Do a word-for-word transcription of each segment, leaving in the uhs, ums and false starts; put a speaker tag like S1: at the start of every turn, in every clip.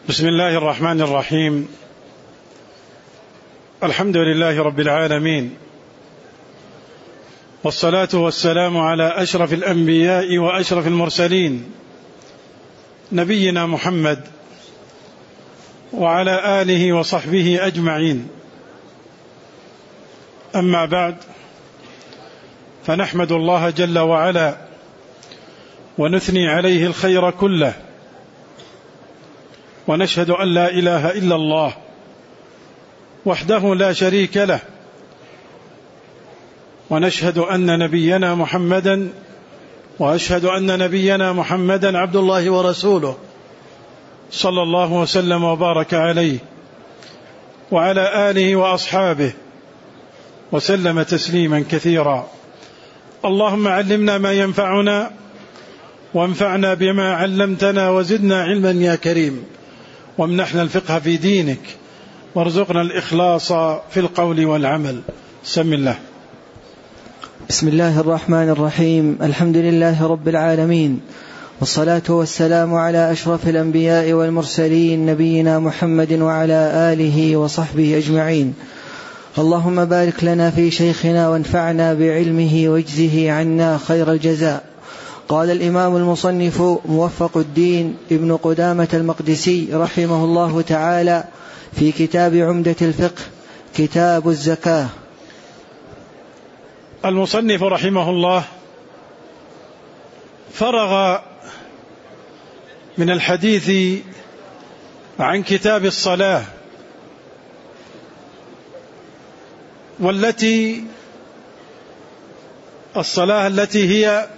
S1: بسم الله الرحمن الرحيم. الحمد لله رب العالمين، والصلاة والسلام على أشرف الأنبياء وأشرف المرسلين نبينا محمد وعلى آله وصحبه أجمعين. أما بعد، فنحمد الله جل وعلا ونثني عليه الخير كله، ونشهد أن لا إله إلا الله وحده لا شريك له، ونشهد أن نبينا محمدا وأشهد أن نبينا محمدا عبد الله ورسوله صلى الله وسلم وبارك عليه وعلى آله وأصحابه وسلم تسليما كثيرا. اللهم علمنا ما ينفعنا وانفعنا بما علمتنا وزدنا علما يا كريم، وامنحنا الفقه في دينك، وارزقنا الإخلاص في القول والعمل. سم الله.
S2: بسم الله الرحمن الرحيم. الحمد لله رب العالمين، والصلاة والسلام على أشرف الأنبياء والمرسلين نبينا محمد وعلى آله وصحبه أجمعين. اللهم بارك لنا في شيخنا وانفعنا بعلمه واجزه عنا خير الجزاء. قال الإمام المصنف موفق الدين ابن قدامة المقدسي رحمه الله تعالى في كتاب عمدة الفقه كتاب الزكاة.
S1: المصنف رحمه الله فرغ من الحديث عن كتاب الصلاة، والتي الصلاة التي هي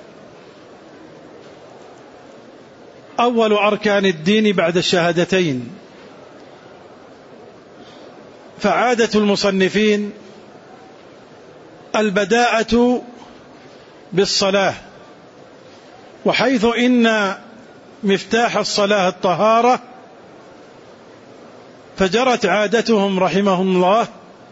S1: أول أركان الدين بعد الشهادتين. فعادة المصنفين البداءة بالصلاة، وحيث إن مفتاح الصلاة الطهارة، فجرت عادتهم رحمهم الله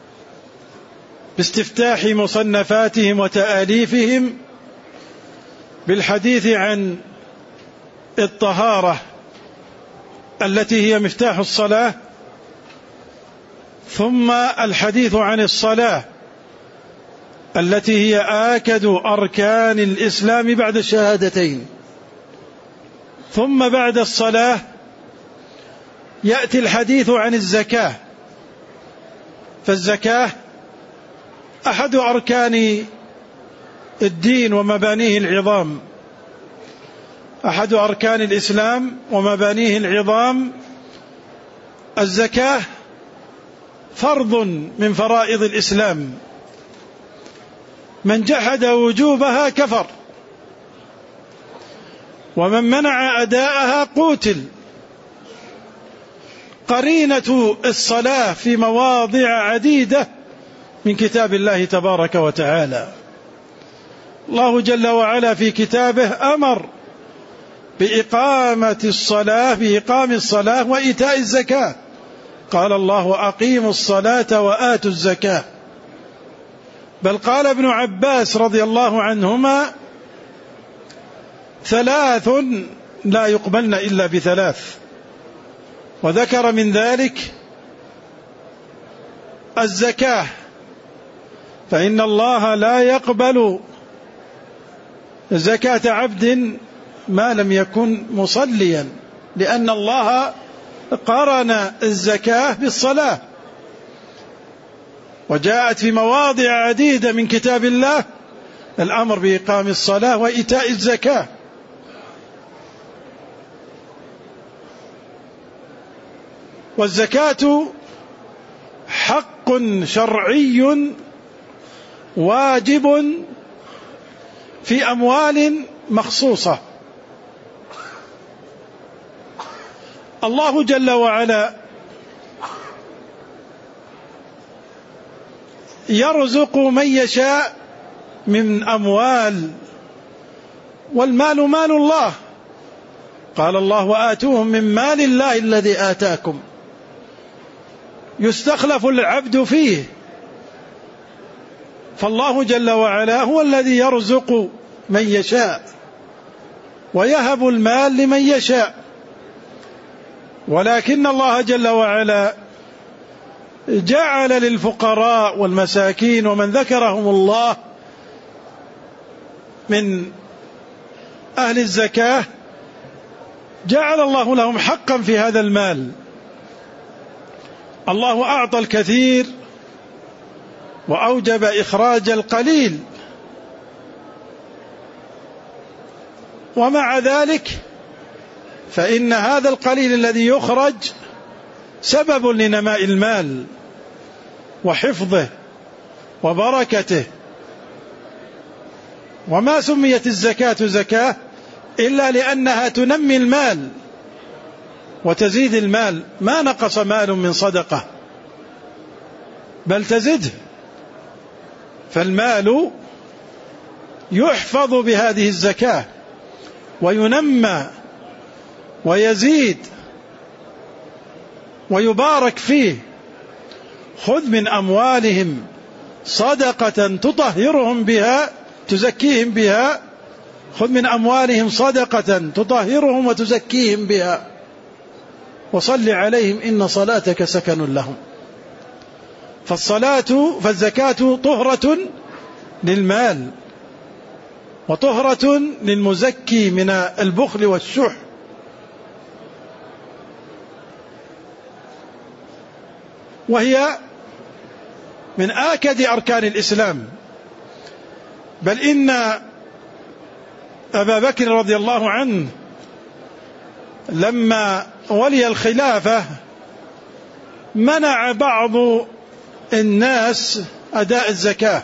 S1: باستفتاح مصنفاتهم وتآليفهم بالحديث عن الطهارة التي هي مفتاح الصلاة، ثم الحديث عن الصلاة التي هي آكد أركان الإسلام بعد الشهادتين، ثم بعد الصلاة يأتي الحديث عن الزكاة. فالزكاة أحد أركان الدين ومبانيه العظام، أحد أركان الإسلام ومبانيه العظام. الزكاة فرض من فرائض الإسلام، من جحد وجوبها كفر، ومن منع أداءها قوتل. قرينة الصلاة في مواضع عديدة من كتاب الله تبارك وتعالى. الله جل وعلا في كتابه أمر بإقامة الصلاة، بإقام الصلاة وإيتاء الزكاة. قال الله: أقيموا الصلاة وآتوا الزكاة. بل قال ابن عباس رضي الله عنهما: ثلاث لا يقبلن إلا بثلاث. وذكر من ذلك الزكاة، فإن الله لا يقبل زكاة عبد ما لم يكن مصليا، لأن الله قارن الزكاة بالصلاة. وجاءت في مواضع عديدة من كتاب الله الأمر بإقام الصلاة وإيتاء الزكاة. والزكاة حق شرعي واجب في أموال مخصوصة. الله جل وعلا يرزق من يشاء من أموال، والمال مال الله. قال الله: وآتوهم من مال الله الذي آتاكم. يستخلف العبد فيه، فالله جل وعلا هو الذي يرزق من يشاء ويهب المال لمن يشاء. ولكن الله جل وعلا جعل للفقراء والمساكين ومن ذكرهم الله من أهل الزكاة جعل الله لهم حقا في هذا المال. الله أعطى الكثير وأوجب إخراج القليل، ومع ذلك فإن هذا القليل الذي يخرج سبب لنماء المال وحفظه وبركته. وما سميت الزكاة زكاة إلا لأنها تنمي المال وتزيد المال، ما نقص مال من صدقة بل تزده، فالمال يحفظ بهذه الزكاة وينمى ويزيد ويبارك فيه. خذ من أموالهم صدقة تطهرهم بها تزكيهم بها خذ من أموالهم صدقة تطهرهم وتزكيهم بها وصل عليهم إن صلاتك سكن لهم. فالصلاة فالزكاة طهرة للمال وطهرة للمزكي من البخل والشح. وهي من آكد أركان الإسلام، بل إن أبا بكر رضي الله عنه لما ولي الخلافة منع بعض الناس أداء الزكاة،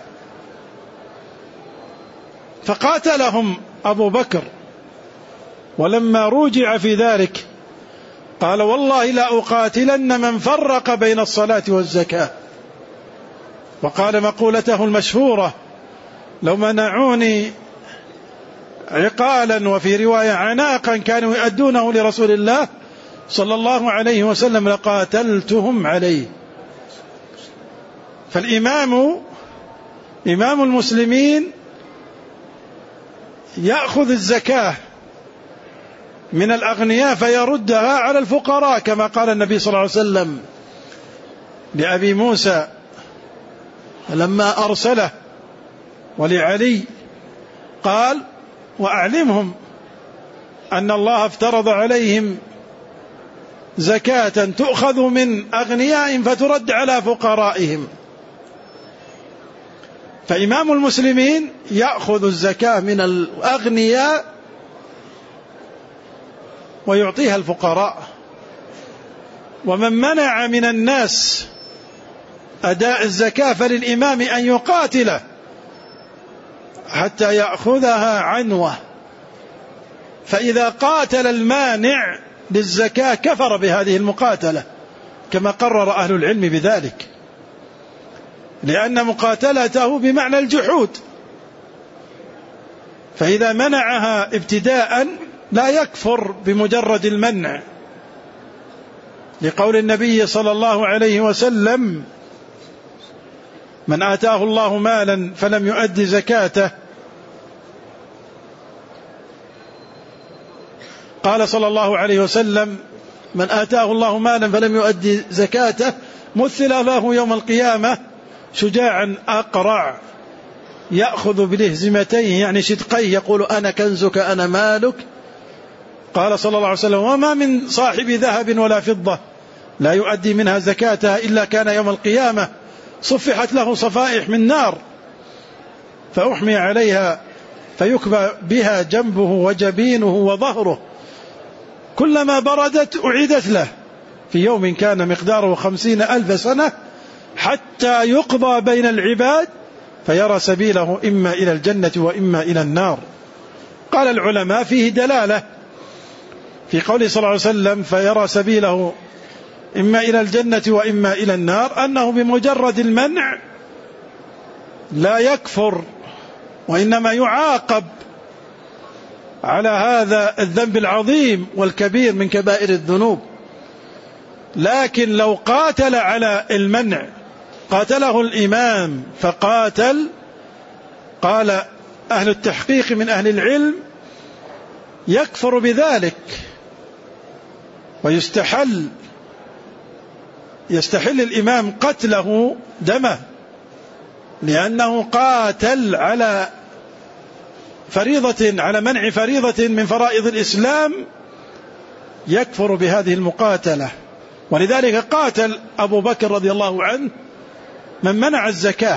S1: فقاتلهم أبو بكر، ولما روجع في ذلك قال والله لا أقاتلن من فرق بين الصلاة والزكاة. وقال مقولته المشهورة لو منعوني عقالا وفي رواية عناقا كانوا يؤدونه لرسول الله صلى الله عليه وسلم لقاتلتهم عليه. فالإمام إمام المسلمين يأخذ الزكاة من الأغنياء فيردها على الفقراء، كما قال النبي صلى الله عليه وسلم لأبي موسى لما أرسله ولعلي قال وأعلمهم أن الله افترض عليهم زكاة تؤخذ من أغنيائهم فترد على فقرائهم. فإمام المسلمين يأخذ الزكاة من الأغنياء ويعطيها الفقراء. ومن منع من الناس أداء الزكاة فللإمام أن يقاتله حتى يأخذها عنوة، فإذا قاتل المانع للزكاة كفر بهذه المقاتلة كما قرر أهل العلم بذلك، لأن مقاتلته بمعنى الجحود. فإذا منعها ابتداء لا يكفر بمجرد المنع، لقول النبي صلى الله عليه وسلم من آتاه الله مالا فلم يؤد زكاته قال صلى الله عليه وسلم من آتاه الله مالا فلم يؤد زكاته مثل له يوم القيامة شجاعا أقرع يأخذ بلهزمتيه يعني شدقيه يقول أنا كنزك أنا مالك. قال صلى الله عليه وسلم وما من صاحب ذهب ولا فضة لا يؤدي منها زكاتها إلا كان يوم القيامة صفحت له صفائح من نار فأحمي عليها فيكبى بها جنبه وجبينه وظهره كلما بردت أعيدت له في يوم كان مقداره خمسين ألف سنة حتى يقضى بين العباد فيرى سبيله إما إلى الجنة وإما إلى النار. قال العلماء فيه دلالة في قوله صلى الله عليه وسلم فيرى سبيله إما إلى الجنة وإما إلى النار أنه بمجرد المنع لا يكفر وإنما يعاقب على هذا الذنب العظيم والكبير من كبائر الذنوب. لكن لو قاتل على المنع قاتله الإمام فقاتل قال أهل التحقيق من أهل العلم يكفر بذلك ويستحل يستحل الإمام قتله دمه، لأنه قاتل على فريضة على منع فريضة من فرائض الإسلام، يكفر بهذه المقاتلة. ولذلك قاتل أبو بكر رضي الله عنه من منع الزكاة،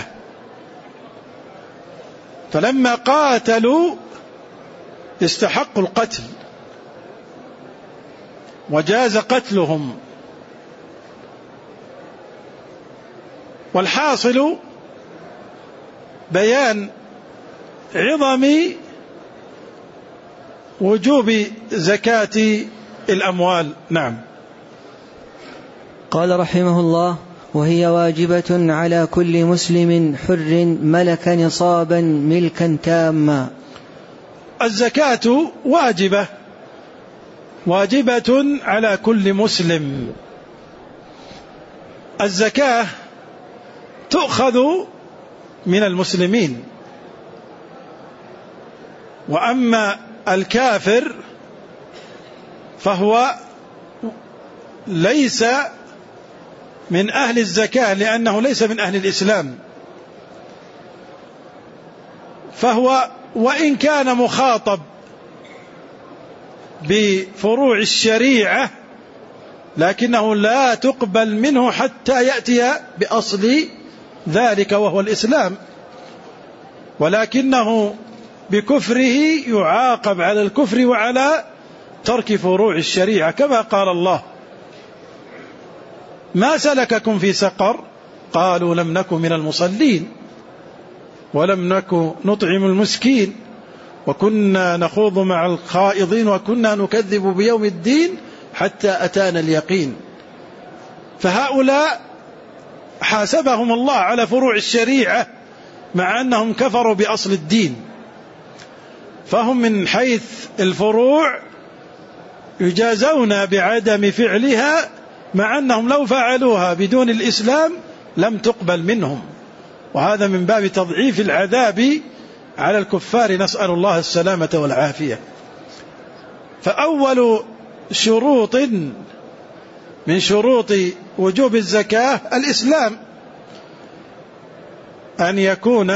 S1: فلما قاتلوا استحقوا القتل وجاز قتلهم. والحاصل بيان عظم وجوب زكاة الأموال. نعم.
S2: قال رحمه الله: وهي واجبة على كل مسلم حر ملك نصابا ملكا تاما.
S1: الزكاة واجبة واجبة على كل مسلم. الزكاة تؤخذ من المسلمين، وأما الكافر فهو ليس من أهل الزكاة، لأنه ليس من أهل الإسلام، فهو وإن كان مخاطب بفروع الشريعة لكنه لا تقبل منه حتى يأتي بأصل ذلك وهو الإسلام، ولكنه بكفره يعاقب على الكفر وعلى ترك فروع الشريعة، كما قال الله: ما سلككم في سقر؟ قالوا لم نكن من المصلين ولم نكن نطعم المسكين وكنا نخوض مع الخائضين وكنا نكذب بيوم الدين حتى أتانا اليقين. فهؤلاء حاسبهم الله على فروع الشريعة مع أنهم كفروا بأصل الدين، فهم من حيث الفروع يجازون بعدم فعلها، مع أنهم لو فعلوها بدون الإسلام لم تقبل منهم، وهذا من باب تضعيف العذاب على الكفار، نسأل الله السلامة والعافية. فأول شروط من شروط وجوب الزكاة الإسلام، أن يكون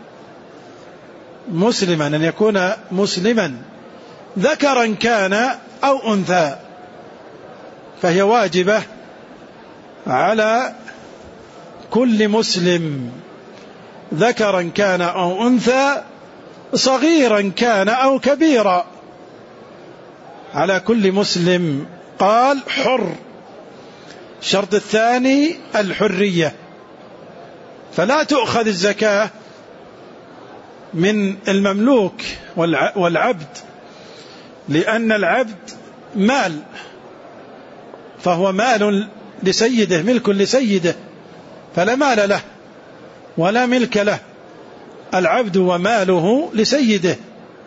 S1: مسلما أن يكون مسلما ذكرا كان أو أنثى، فهي واجبة على كل مسلم ذكرا كان أو أنثى، صغيرا كان أو كبيرا، على كل مسلم. قال حر. الشرط الثاني الحرية، فلا تؤخذ الزكاة من المملوك والعبد، لأن العبد مال، فهو مال لسيده، ملك لسيده، فلا مال له ولا ملك له. العبد وماله لسيده،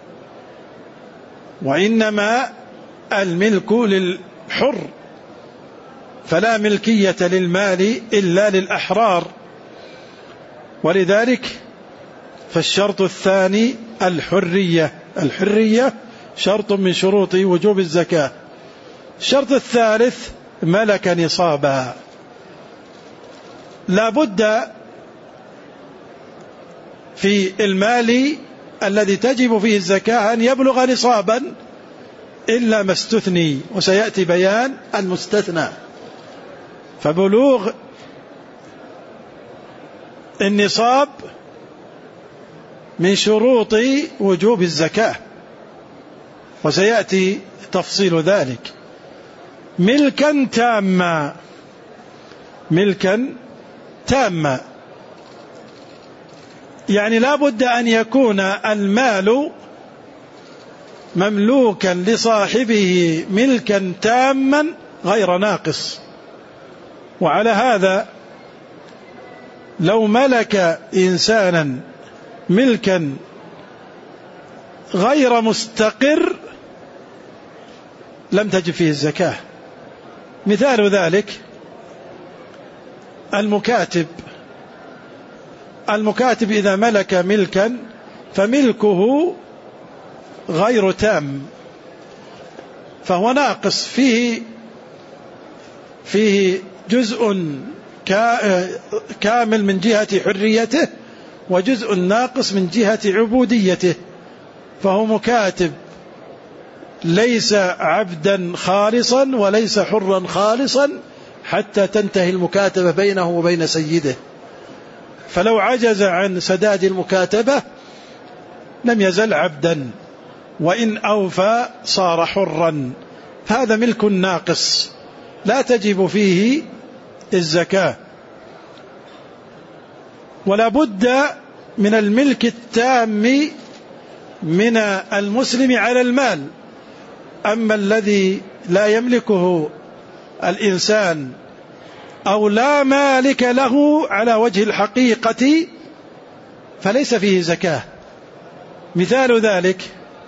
S1: وإنما الملك للحر، فلا ملكية للمال إلا للأحرار. ولذلك فالشرط الثاني الحرية، الحرية شرط من شروط وجوب الزكاة. الشرط الثالث ملك نصابا، لا بد في المال الذي تجب فيه الزكاة أن يبلغ نصابا إلا ما استثني، وسيأتي بيان المستثنى. فبلوغ النصاب من شروط وجوب الزكاة، وسيأتي تفصيل ذلك. ملكا تاما، ملكا تاما يعني لا بد أن يكون المال مملوكا لصاحبه ملكا تاما غير ناقص. وعلى هذا لو ملك إنسانا ملكا غير مستقر لم تجب فيه الزكاة. مثال ذلك المكاتب، المكاتب إذا ملك ملكا فملكه غير تام، فهو ناقص، فيه فيه جزء كامل من جهة حريته وجزء ناقص من جهة عبوديته، فهو مكاتب ليس عبدا خالصا وليس حرا خالصا حتى تنتهي المكاتبة بينه وبين سيده، فلو عجز عن سداد المكاتبة لم يزل عبدا، وإن أوفى صار حرا. هذا ملك ناقص لا تجب فيه الزكاة. ولا بد من الملك التام من المسلم على المال. أما الذي لا يملكه الإنسان أو لا مالك له على وجه الحقيقة فليس فيه زكاة. مثال ذلك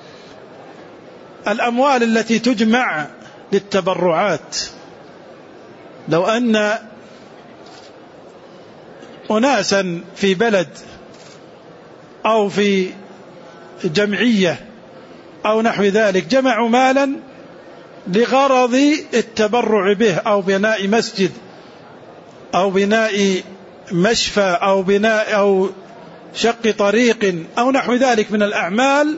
S1: الأموال التي تجمع للتبرعات. لو أن أناسا في بلد أو في جمعية أو نحو ذلك جمعوا مالا لغرض التبرع به أو بناء مسجد أو بناء مشفى أو بناء أو شق طريق أو نحو ذلك من الأعمال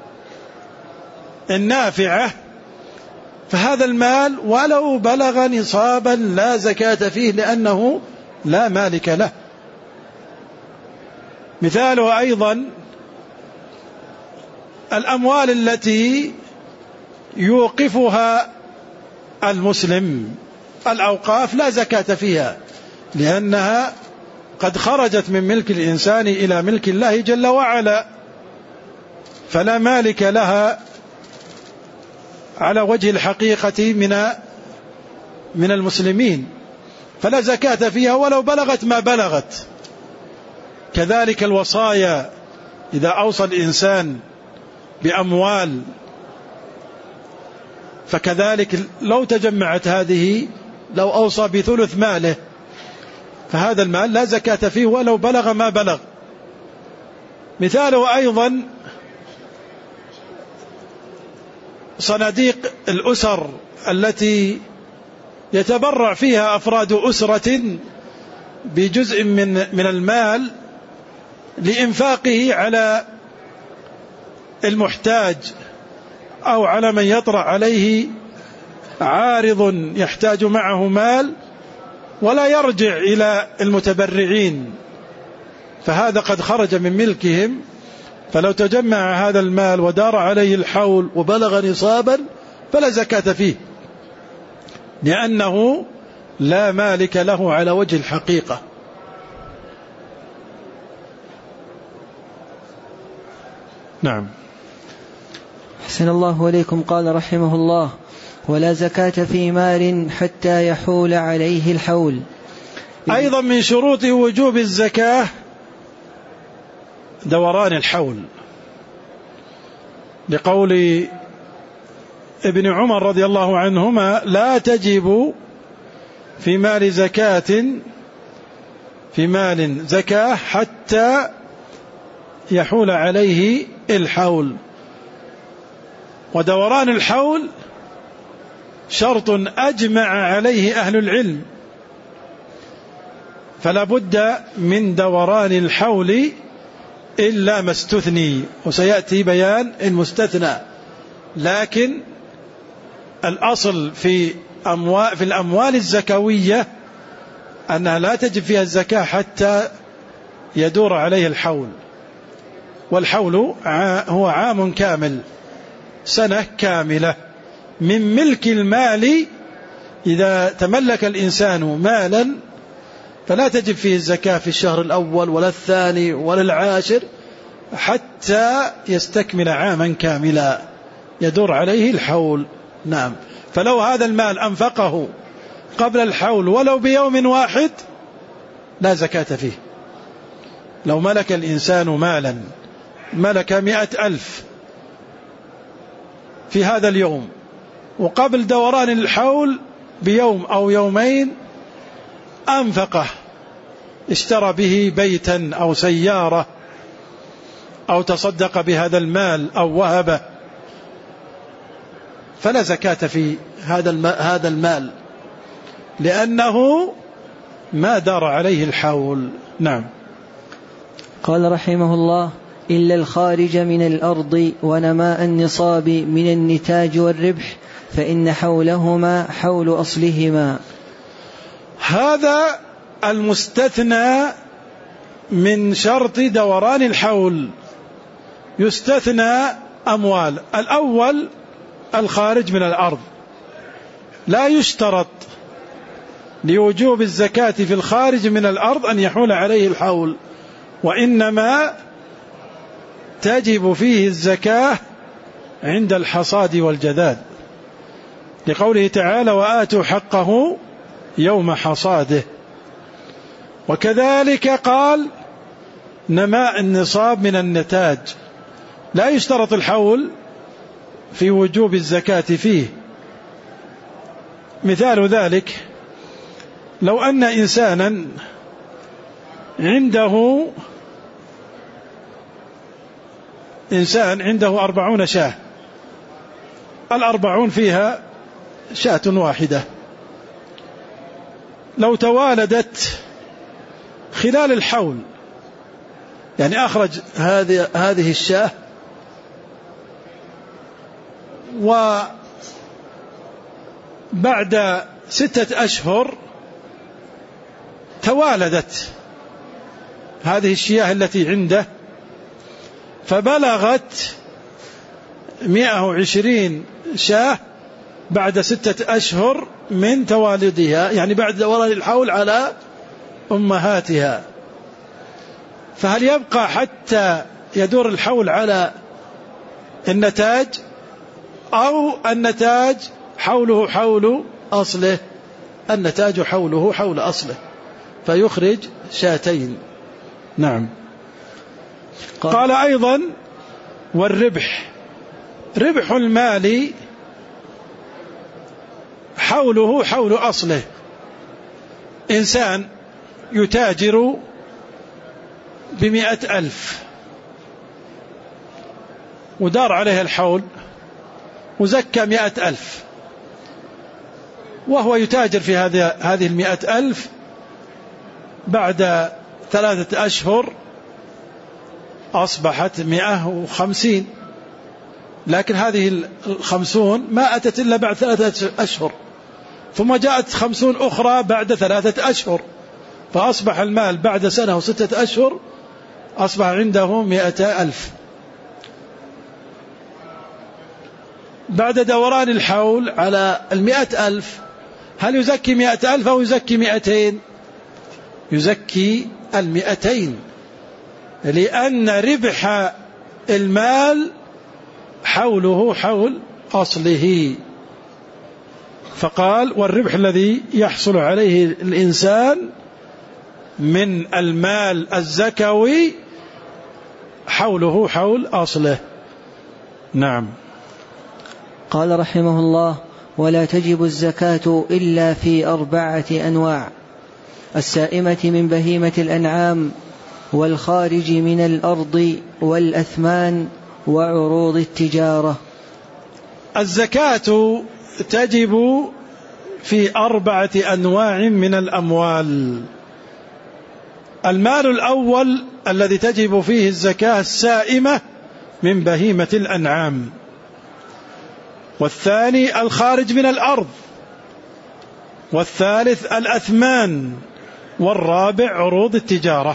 S1: النافعة، فهذا المال ولو بلغ نصابا لا زكاة فيه لأنه لا مالك له. مثاله أيضا الأموال التي يوقفها المسلم، الأوقاف لا زكاة فيها لأنها قد خرجت من ملك الإنسان إلى ملك الله جل وعلا، فلا مالك لها على وجه الحقيقة من من المسلمين، فلا زكاة فيها ولو بلغت ما بلغت. كذلك الوصايا، إذا أوصى الإنسان بأموال فكذلك لو تجمعت هذه، لو أوصى بثلث ماله فهذا المال لا زكاة فيه ولو بلغ ما بلغ. مثاله أيضا صناديق الأسر التي يتبرع فيها أفراد أسرة بجزء من من المال لإنفاقه على المحتاج أو على من يطرأ عليه عارض يحتاج معه مال ولا يرجع إلى المتبرعين، فهذا قد خرج من ملكهم، فلو تجمع هذا المال ودار عليه الحول وبلغ نصابا فلا زكاة فيه لأنه لا مالك له على وجه الحقيقة. نعم.
S2: أحسن الله إليكم. قال رحمه الله: ولا زكاة في مال حتى يحول عليه الحول.
S1: أيضا من شروط وجوب الزكاة دوران الحول، لقول ابن عمر رضي الله عنهما: لا تجب في مال زكاة في مال زكاة حتى يحول عليه الحول. ودوران الحول شرط أجمع عليه أهل العلم، فلا بد من دوران الحول إلا ما استثني، وسيأتي بيان المستثنى. لكن الأصل في أموال في الأموال الزكوية أنها لا تجب فيها الزكاة حتى يدور عليه الحول، والحول هو عام كامل، سنة كاملة من ملك المال. إذا تملك الإنسان مالا فلا تجب فيه الزكاة في الشهر الأول ولا الثاني ولا العاشر حتى يستكمل عاما كاملا يدور عليه الحول. نعم. فلو هذا المال أنفقه قبل الحول ولو بيوم واحد لا زكاة فيه. لو ملك الإنسان مالا، ملك مئة ألف في هذا اليوم، وقبل دوران الحول بيوم أو يومين أنفقه، اشترى به بيتا أو سيارة أو تصدق بهذا المال أو وهبه، فلا زكاة في هذا هذا المال. لأنه ما دار عليه الحول. نعم.
S2: قال رحمه الله: إلا الخارج من الأرض ونماء النصاب من النتاج والربح فإن حولهما حول أصلهما.
S1: هذا المستثنى من شرط دوران الحول، يستثنى أموال. الأول الخارج من الأرض، لا يشترط لوجوب الزكاة في الخارج من الأرض أن يحول عليه الحول، وإنما تجب فيه الزكاة عند الحصاد والجذاذ، لقوله تعالى: وآتوا حقه يوم حصاده. وكذلك قال: نماء النصاب من النتاج، لا يشترط الحول في وجوب الزكاة فيه. مثال ذلك: لو أن إنسانا عنده إنسان عنده أربعون شاة، الأربعون فيها شاة واحدة، لو توالدت خلال الحول، يعني أخرج هذه هذه الشاة وبعد ستة أشهر توالدت هذه الشياه التي عنده فبلغت مئة وعشرين شاة بعد ستة أشهر من توالدها، يعني بعد دوران الحول على أمهاتها، فهل يبقى حتى يدور الحول على النتاج، أو النتاج حوله حول أصله؟ النتاج حوله حول أصله، فيخرج شاتين. نعم. قال أيضا: والربح، ربح المال حوله حول أصله. إنسان يتاجر بمئة ألف ودار عليه الحول وزكى مئة ألف، وهو يتاجر في هذه هذه المئة ألف، بعد ثلاثة أشهر أصبحت مئة وخمسين، لكن هذه الخمسون ما أتت إلا بعد ثلاثة أشهر، ثم جاءت خمسون أخرى بعد ثلاثة أشهر، فأصبح المال بعد سنة وستة أشهر أصبح عنده مئة ألف. بعد دوران الحول على المئة ألف، هل يزكي مئة ألف أو يزكي مئتين؟ يزكي المئتين، لأن ربح المال حوله حول أصله. فقال: والربح الذي يحصل عليه الإنسان من المال الزكوي حوله حول أصله. نعم.
S2: قال رحمه الله: ولا تجب الزكاة إلا في أربعة أنواع: السائمة من بهيمة الأنعام، والخارج من الأرض، والأثمان، وعروض التجارة.
S1: الزكاة تجب في أربعة أنواع من الأموال. المال الأول الذي تجب فيه الزكاة السائمة من بهيمة الأنعام، والثاني الخارج من الأرض، والثالث الأثمان، والرابع عروض التجارة.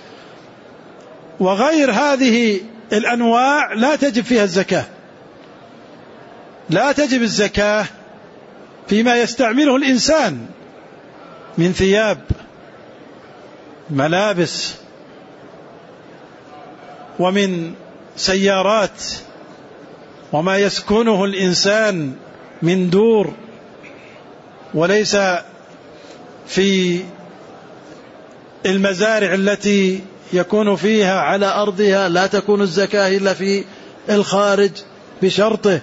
S1: وغير هذه الأنواع لا تجب فيها الزكاة. لا تجب الزكاة فيما يستعمله الإنسان من ثياب، ملابس، ومن سيارات، وما يسكنه الإنسان من دور، وليس في المزارع التي يكون فيها على أرضها لا تكون الزكاة إلا في الخارج بشرطه.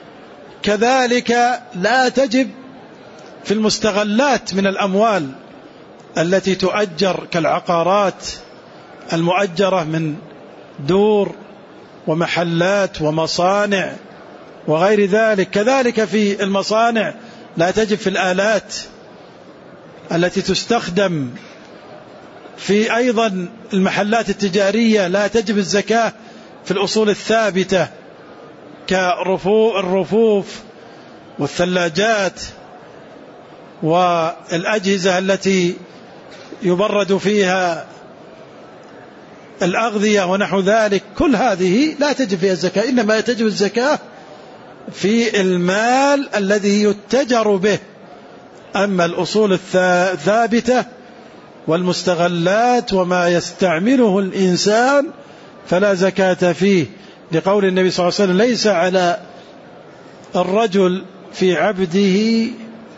S1: كذلك لا تجب في المستغلات من الأموال التي تؤجر كالعقارات المؤجرة من دور ومحلات ومصانع وغير ذلك. كذلك في المصانع لا تجب في الآلات التي تستخدم في أيضا المحلات التجارية لا تجب الزكاة في الأصول الثابتة كالرفوف والثلاجات والأجهزة التي يبرد فيها الأغذية ونحو ذلك، كل هذه لا تجب فيها الزكاة، إنما تجب الزكاة في المال الذي يتجر به. أما الأصول الثابتة والمستغلات وما يستعمله الإنسان فلا زكاة فيه، لقول النبي صلى الله عليه وسلم: ليس على الرجل في عبده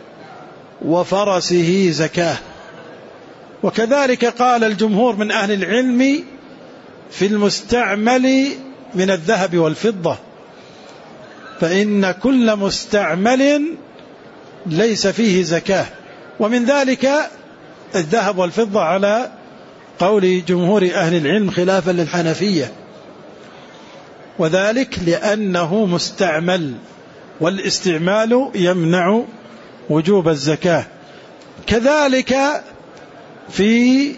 S1: وفرسه زكاة. وكذلك قال الجمهور من أهل العلم في المستعمل من الذهب والفضة، فإن كل مستعمل ليس فيه زكاة، ومن ذلك الذهب والفضة على قول جمهور أهل العلم خلافا للحنفية، وذلك لأنه مستعمل، والاستعمال يمنع وجوب الزكاة. كذلك في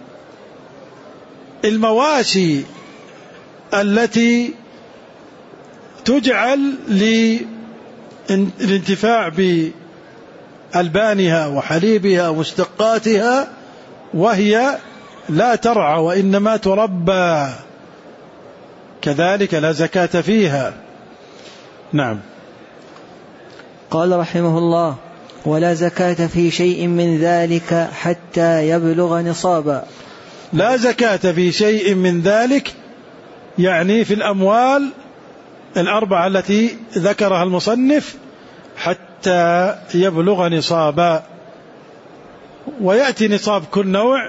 S1: المواشي التي تجعل للانتفاع بألبانها وحليبها ومشتقاتها وهي لا ترعى وإنما تربى، كذلك لا زكاة فيها. نعم.
S2: قال رحمه الله: ولا زكاة في شيء من ذلك حتى يبلغ نصابا.
S1: لا زكاة في شيء من ذلك يعني في الأموال الأربعة التي ذكرها المصنف حتى يبلغ نصابا، ويأتي نصاب كل نوع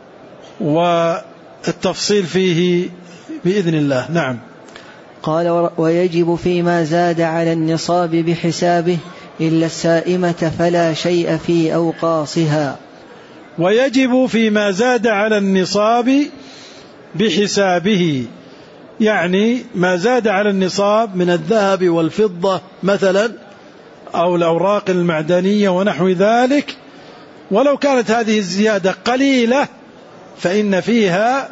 S1: والتفصيل فيه بإذن الله. نعم.
S2: قال: ويجب فيما زاد على النصاب بحسابه إلا السائمة فلا شيء في أوقاصها.
S1: ويجب فيما زاد على النصاب بحسابه، يعني ما زاد على النصاب من الذهب والفضة مثلا أو الأوراق المعدنية ونحو ذلك، ولو كانت هذه الزيادة قليلة فإن فيها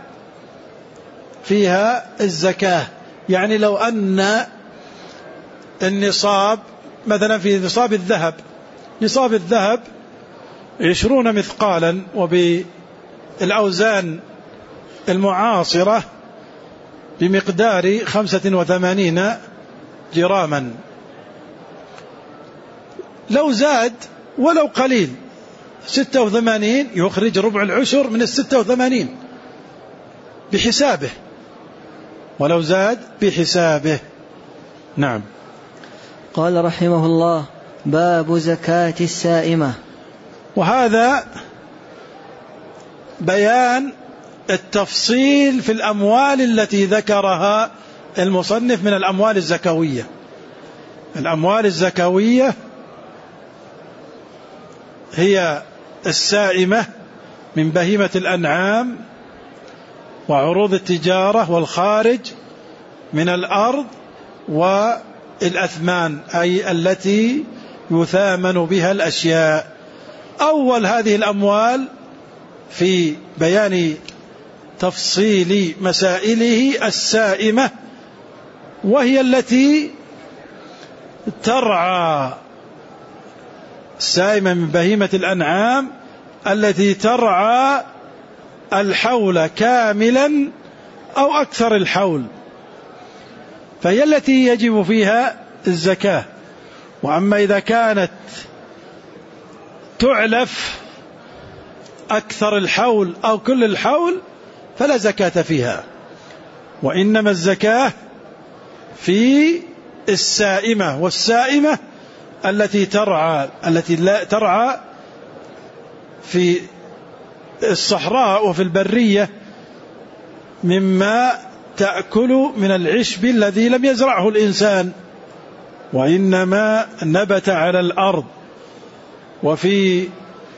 S1: فيها الزكاة. يعني لو أن النصاب مثلا في نصاب الذهب، نصاب الذهب عشرون مثقالا، وبالأوزان المعاصرة بمقدار خمسة وثمانين جراما، لو زاد ولو قليل ستة وثمانين يخرج ربع العشر من الستة وثمانين بحسابه، ولو زاد بحسابه. نعم.
S2: قال رحمه الله: باب زكاة السائمة.
S1: وهذا بيان التفصيل في الأموال التي ذكرها المصنف من الأموال الزكوية. الأموال الزكوية هي السائمة من بهيمة الأنعام وعروض التجارة والخارج من الأرض والأثمان، أي التي يثامن بها الأشياء. أول هذه الأموال في بيان تفصيل مسائله السائمة، وهي التي ترعى، السائمة من بهيمة الأنعام التي ترعى الحول كاملا أو أكثر الحول، فهي التي يجب فيها الزكاة. وأما إذا كانت تعلف أكثر الحول أو كل الحول فلا زكاة فيها، وإنما الزكاة في السائمة، والسائمة التي ترعى التي لا ترعى في الصحراء وفي البرية مما تأكل من العشب الذي لم يزرعه الإنسان وإنما نبت على الأرض. وفي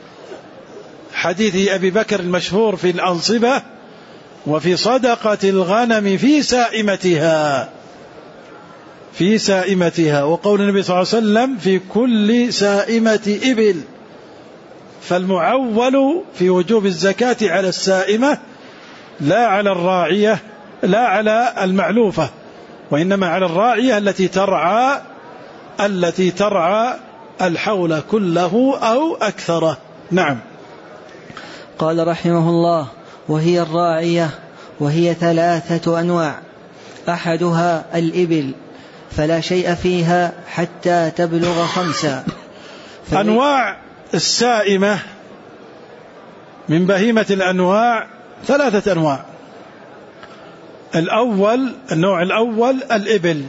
S1: حديث أبي بكر المشهور في الأنصبة: وفي صدقة الغنم في سائمتها، في سائمتها. وقول النبي صلى الله عليه وسلم: في كل سائمة إبل، فالمعول في وجوب الزكاة على السائمة لا على الراعية، لا على المعلوفة، وإنما على الراعية التي ترعى التي ترعى الحول كله أو أكثره. نعم.
S2: قال رحمه الله: وهي الراعية، وهي ثلاثة أنواع: أحدها الإبل، فلا شيء فيها حتى تبلغ خمسة.
S1: أنواع السائمة من بهيمة الأنواع ثلاثة أنواع. الأول النوع الأول الإبل،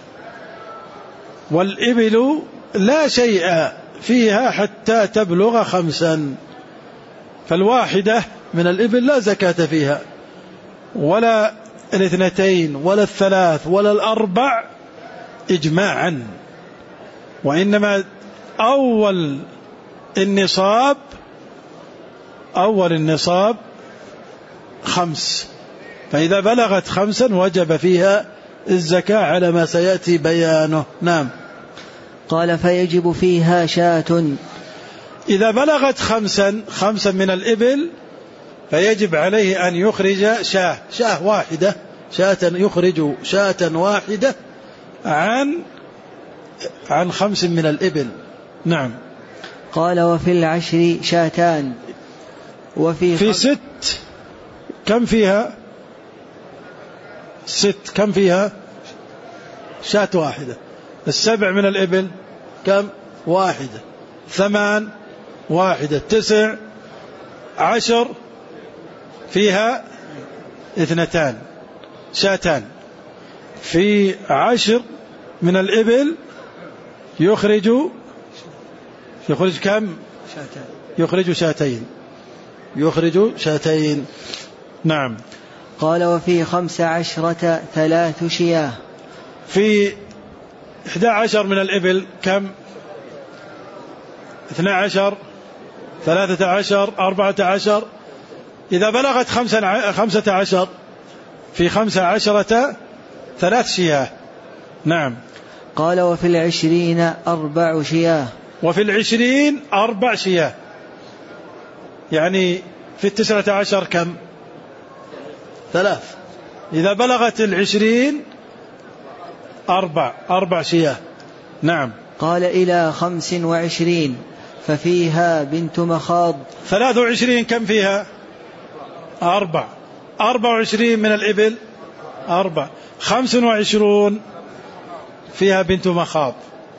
S1: والإبل لا شيء فيها حتى تبلغ خمسا، فالواحدة من الإبل لا زكاة فيها، ولا الاثنتين ولا الثلاث ولا الأربع إجماعا، وإنما أول النصاب أول النصاب خمس، فإذا بلغت خمسا وجب فيها الزكاة على ما سيأتي بيانه. نعم.
S2: قال: فيجب فيها شاة.
S1: إذا بلغت خمسا خمسا من الإبل فيجب عليه أن يخرج شاة شاة واحدة شاة يخرج شاة واحدة عن عن خمس من الإبل. نعم.
S2: قال: وفي العشر شاتان. وفي
S1: في ست كم فيها؟ ست كم فيها؟ شاة واحدة. السبع من الإبل كم؟ واحدة. ثمان واحدة. تسع عشر فيها اثنتان شاتان. في عشر من الإبل يخرج يخرج كم؟
S2: شاتان.
S1: يخرج شاتين يخرج شاتين. نعم.
S2: قال: وفي خمس عشرة ثلاث شياه.
S1: في إحدى عشر من الإبل كم؟ اثنى عشر ثلاثة عشر أربعة عشر. إذا بلغت خمسة خمسة عشر في خمسة عشرة ثلاث شياه. نعم.
S2: قال: وفي العشرين أربع شياه.
S1: وفي العشرين أربع شياه، يعني في التسعة عشر كم؟ ثلاث. إذا بلغت العشرين أربع أربع شياه. نعم.
S2: قال: إلى خمس وعشرين ففيها بنت مخاض.
S1: ثلاث وعشرين كم فيها؟ أربع. أربع وعشرين من الإبل أربع. خمس وعشرون فيها بنت مخاض.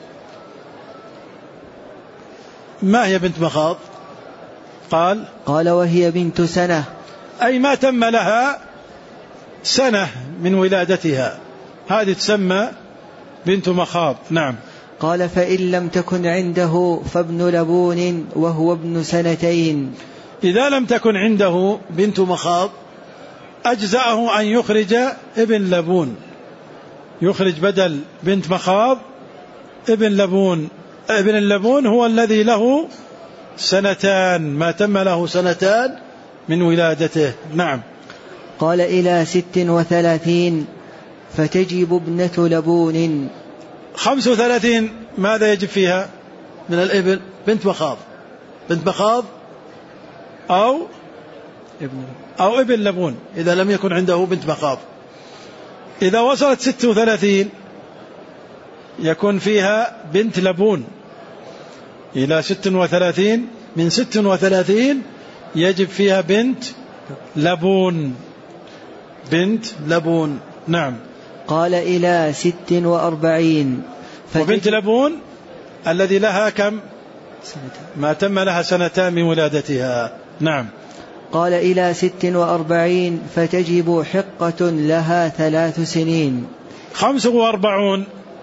S1: ما هي بنت مخاض؟ قال
S2: قال: وهي بنت سنة،
S1: أي ما تم لها سنة من ولادتها، هذه تسمى بنت مخاض. نعم.
S2: قال: فإن لم تكن عنده فابن لبون وهو ابن سنتين.
S1: إذا لم تكن عنده بنت مخاض أجزأه أن يخرج ابن لبون، يخرج بدل بنت مخاض ابن لبون. ابن اللبون هو الذي له سنتان، ما تم له سنتان من ولادته. نعم.
S2: قال: إلى ست وثلاثين فتجب ابنة لبون.
S1: خمس وثلاثين ماذا يجب فيها من الإبل؟ بنت مخاض. بنت مخاض أو
S2: ابن
S1: أو ابن لبون إذا لم يكن عنده بنت مخاض. إذا وصلت ست وثلاثين يكون فيها بنت لبون. إلى ست وثلاثين، من ست وثلاثين يجب فيها بنت لبون. بنت لبون. نعم.
S2: قال: إلى ست وأربعين.
S1: وبنت لبون الذي لها كم؟ ما تم لها سنتان من ولادتها. نعم.
S2: قال: إلى ست وأربعين فتجب حقة لها ثلاث سنين.
S1: خمس وأربعون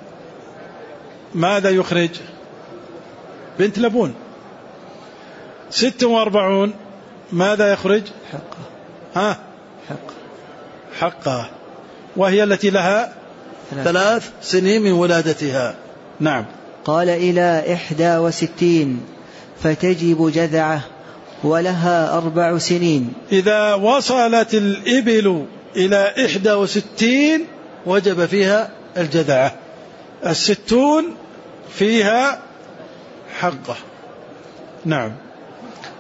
S1: ماذا يخرج؟ بنت لبون. ست وأربعون ماذا يخرج؟
S2: حقه.
S1: ها؟
S2: حقه.
S1: حقه، وهي التي لها ثلاث, ثلاث سنين من ولادتها. نعم.
S2: قال: إلى إحدى وستين فتجب جذعة ولها أربع سنين.
S1: إذا وصلت الإبل إلى إحدى وستين وجب فيها الجذعة. الستون فيها حقه. نعم.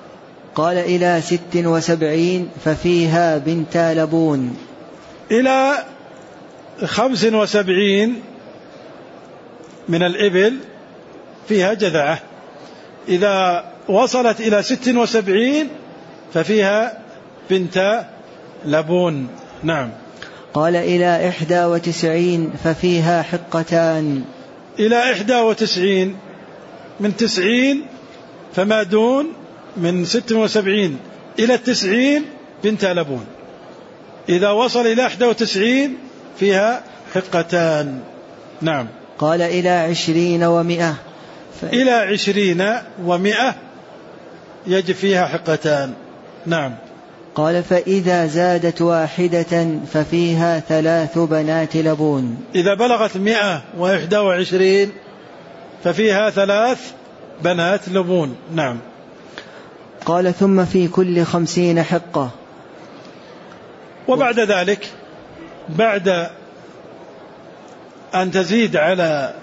S2: قال إلى ست وسبعين ففيها بنت لبون.
S1: إلى خمس وسبعين من الإبل فيها جذعة. إذا وصلت إلى ست وسبعين ففيها بنت لبون. نعم.
S2: قال إلى إحدى وتسعين ففيها حقتان.
S1: إلى إحدى وتسعين من تسعين فما دون من ست وسبعين إلى التسعين بنت لبون. إذا وصل إلى إحدى وتسعين فيها حقتان. نعم.
S2: قال إلى عشرين ومئة ف...
S1: إلى عشرين ومئة يجب فيها حقتان. نعم.
S2: قال فإذا زادت واحدة ففيها ثلاث بنات لبون.
S1: إذا بلغت مئة وإحدى وعشرين ففيها ثلاث بنات لبون. نعم.
S2: قال ثم في كل خمسين حقة.
S1: وبعد ذلك بعد أن تزيد على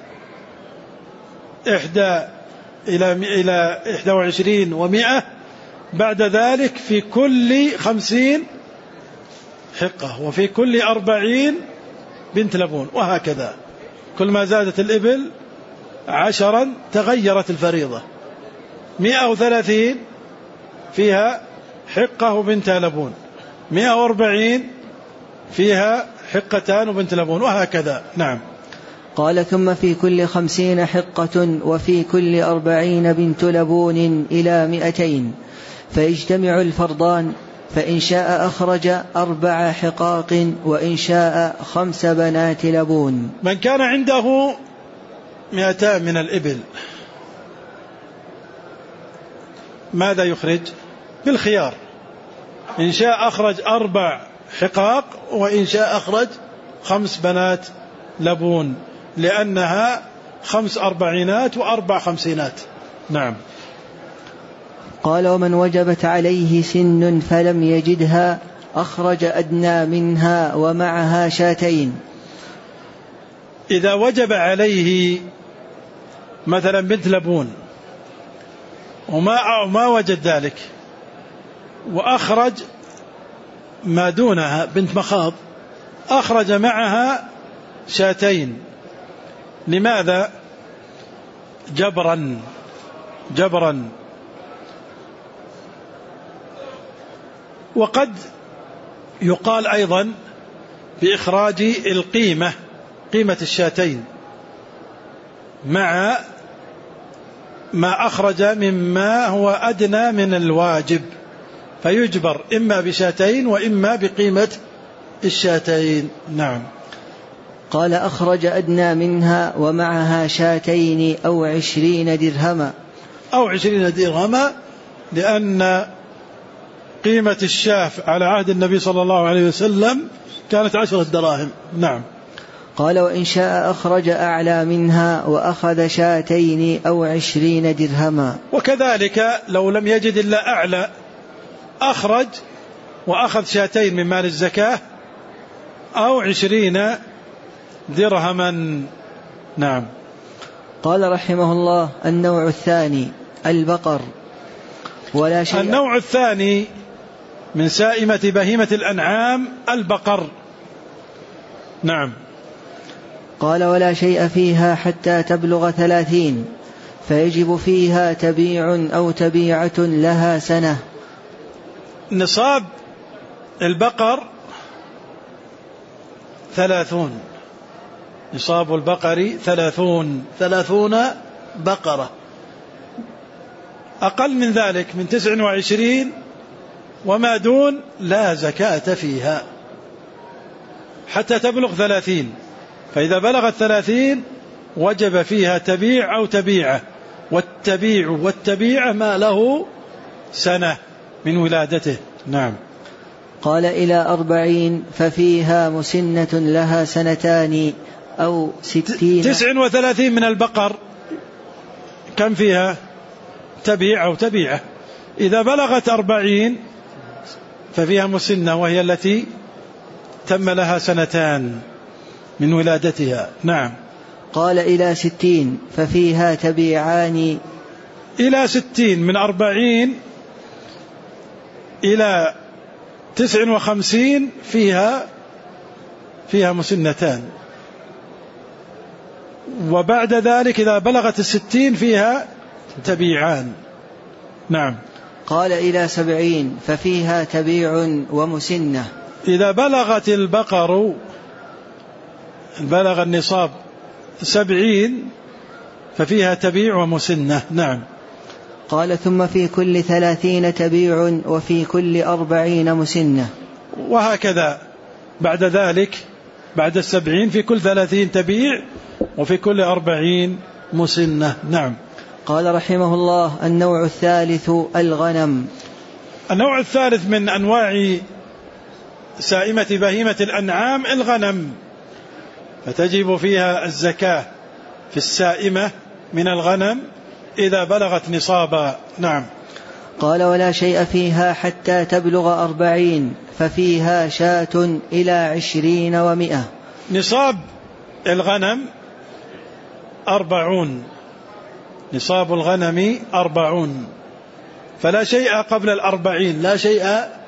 S1: إحدى إلى إلى إحدى وعشرين ومئة بعد ذلك في كل خمسين حقة وفي كل أربعين بنت لبون، وهكذا كل ما زادت الإبل عشرا تغيرت الفريضة. مئة وثلاثين فيها حقة وبنت لبون، مئة وأربعين فيها حقتان وبنت لبون، وهكذا. نعم.
S2: قال ثم في كل خمسين حقة وفي كل أربعين بنت لبون إلى مئتين فيجتمع الفرضان، فإن شاء أخرج أربع حقاق وإن شاء خمس بنات لبون.
S1: من كان عنده مئتان من الإبل ماذا يخرج؟ بالخيار، إن شاء أخرج أربع حقاق وإن شاء أخرج خمس بنات لبون، لأنها خمس أربعينات وأربع خمسينات. نعم.
S2: قال ومن وجبت عليه سن فلم يجدها أخرج أدنى منها ومعها شاتين.
S1: إذا وجب عليه مثلا بنت لبون وما ما وجد ذلك وأخرج ما دونها بنت مخاض، أخرج معها شاتين. لماذا؟ جبرا جبرا وقد يقال أيضا بإخراج القيمة، قيمة الشاتين مع ما أخرج مما هو أدنى من الواجب، فيجبر إما بشاتين وإما بقيمة الشاتين. نعم.
S2: قال أخرج أدنى منها ومعها شاتين أو عشرين درهما.
S1: أو عشرين درهما لأن قيمة الشاف على عهد النبي صلى الله عليه وسلم كانت عشرة دراهم. نعم.
S2: قال وإن شاء أخرج أعلى منها وأخذ شاتين أو عشرين درهما.
S1: وكذلك لو لم يجد إلا أعلى أخرج وأخذ شاتين من مال الزكاة أو عشرين درهما. نعم.
S2: قال رحمه الله النوع الثاني البقر. ولا شيء.
S1: النوع الثاني من سائمة بهيمة الأنعام البقر. نعم.
S2: قال ولا شيء فيها حتى تبلغ ثلاثين فيجب فيها تبيع أو تبيعة لها سنة.
S1: نصاب البقر ثلاثون، نصاب البقر ثلاثون ثلاثون بقرة. أقل من ذلك من تسع وعشرين وما دون لا زكاة فيها حتى تبلغ ثلاثين، فإذا بلغت ثلاثين وجب فيها تبيع أو تبيعة، والتبيع والتبيعة ما له سنة من ولادته. نعم.
S2: قال إلى أربعين ففيها مسنة لها سنتان أو ستين.
S1: تسع وثلاثين من البقر كم فيها؟ تبيع أو تبيعة. إذا بلغت أربعين ففيها مسنة وهي التي تم لها سنتان من ولادتها. نعم.
S2: قال إلى ستين ففيها تبيعان.
S1: إلى ستين من أربعين إلى تسع وخمسين فيها فيها مسنتان، وبعد ذلك إذا بلغت الستين فيها تبيعان. نعم.
S2: قال إلى سبعين ففيها تبيع ومسنة.
S1: إذا بلغت البقر بلغ النصاب سبعين ففيها تبيع ومسنة. نعم.
S2: قال ثم في كل ثلاثين تبيع وفي كل أربعين مسنة.
S1: وهكذا بعد ذلك بعد السبعين في كل ثلاثين تبيع وفي كل أربعين مسنة. نعم.
S2: قال رحمه الله النوع الثالث الغنم.
S1: النوع الثالث من أنواع سائمة بهيمة الأنعام الغنم، فتجب فيها الزكاة في السائمة من الغنم إذا بلغت نصابا. نعم.
S2: قال ولا شيء فيها حتى تبلغ أربعين ففيها شاة إلى عشرين ومئة.
S1: نصاب الغنم أربعون، نصاب الغنم أربعون، فلا شيء قبل الأربعين، لا شيء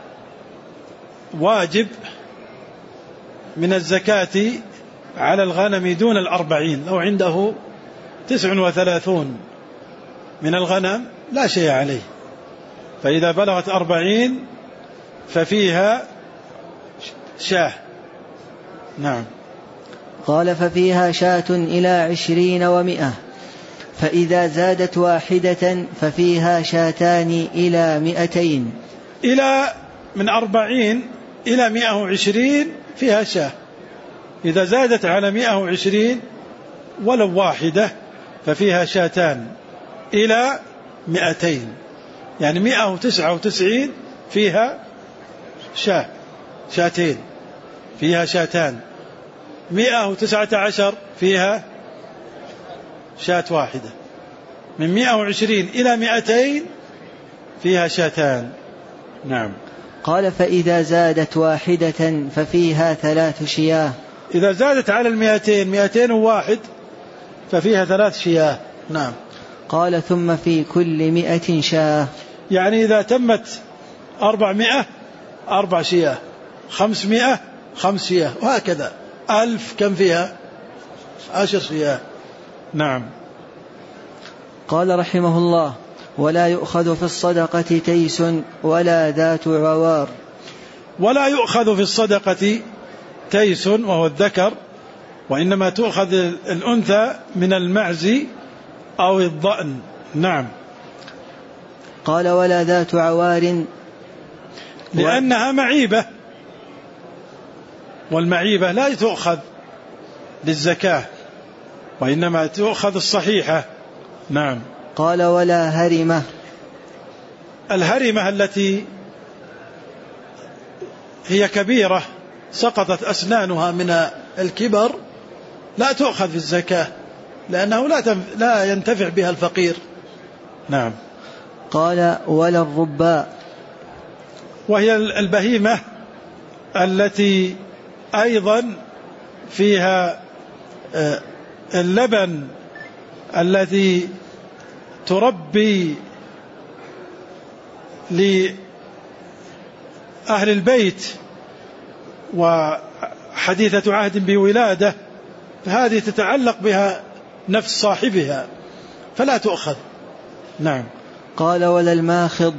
S1: واجب من الزكاة على الغنم دون الأربعين. لو عنده تسع وثلاثون من الغنم لا شيء عليه، فإذا بلغت أربعين ففيها شاه. نعم.
S2: قال ففيها شاة إلى عشرين ومئة، فإذا زادت واحدة ففيها شاتان إلى مئتين.
S1: إلى من أربعين إلى مئة وعشرين فيها شاه، إذا زادت على مئة وعشرين ولو واحدة ففيها شاتان إلى مئتين، يعني مئة وتسعة وتسعين فيها شاه شاتين فيها شاتان، مئة وتسعة عشر فيها شاة واحدة، من مئة وعشرين إلى مئتين فيها شاتان. نعم.
S2: قال فإذا زادت واحدة ففيها ثلاث شياه.
S1: إذا زادت على المئتين مئتين وواحد ففيها ثلاث شياه. نعم.
S2: قال ثم في كل مئة شاه،
S1: يعني إذا تمت أربعمائة أربع شياه، خمسمائة خمس شياه، وهكذا ألف كم فيها عشر شياه. نعم.
S2: قال رحمه الله ولا يؤخذ في الصدقة تيس ولا ذات عوار.
S1: ولا يؤخذ في الصدقة تيس وهو الذكر، وإنما تؤخذ الأنثى من المعز أو الضأن. نعم.
S2: قال ولا ذات عوار
S1: لأنها معيبة، والمعيبة لا تؤخذ للزكاة وإنما تؤخذ الصحيحة. نعم.
S2: قال ولا هرمة.
S1: الهرمة التي هي كبيرة سقطت أسنانها من الكبر لا تؤخذ في الزكاة لأنه لا لا ينتفع بها الفقير. نعم.
S2: قال ولا الرباء.
S1: وهي البهيمة التي أيضا فيها اللبن الذي تربي لأهل البيت وحديثة عهد بولادة، فهذه تتعلق بها نفس صاحبها فلا تؤخذ. نعم.
S2: قال ولا الماخض.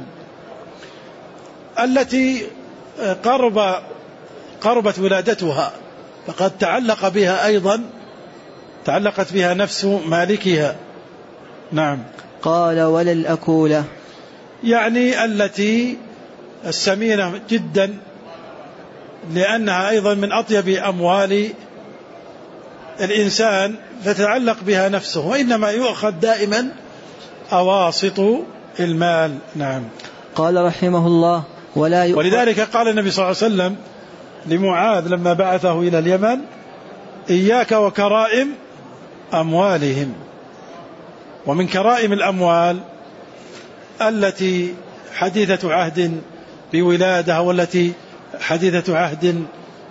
S1: التي قرب قربت ولادتها فقد تعلق بها أيضا تعلقت بها نفس مالكها. نعم.
S2: قال ولا الأكولة.
S1: يعني التي السمينة جدا لأنها أيضا من أطيب أموال الإنسان فتعلق بها نفسه، وإنما يؤخذ دائما أواسط المال. نعم.
S2: قال رحمه الله ولا يؤخذ.
S1: ولذلك قال النبي صلى الله عليه وسلم لمعاذ لما بعثه إلى اليمن إياك وكرائم أموالهم. ومن كرائم الأموال التي حديثة عهد بولادة والتي حديثة عهد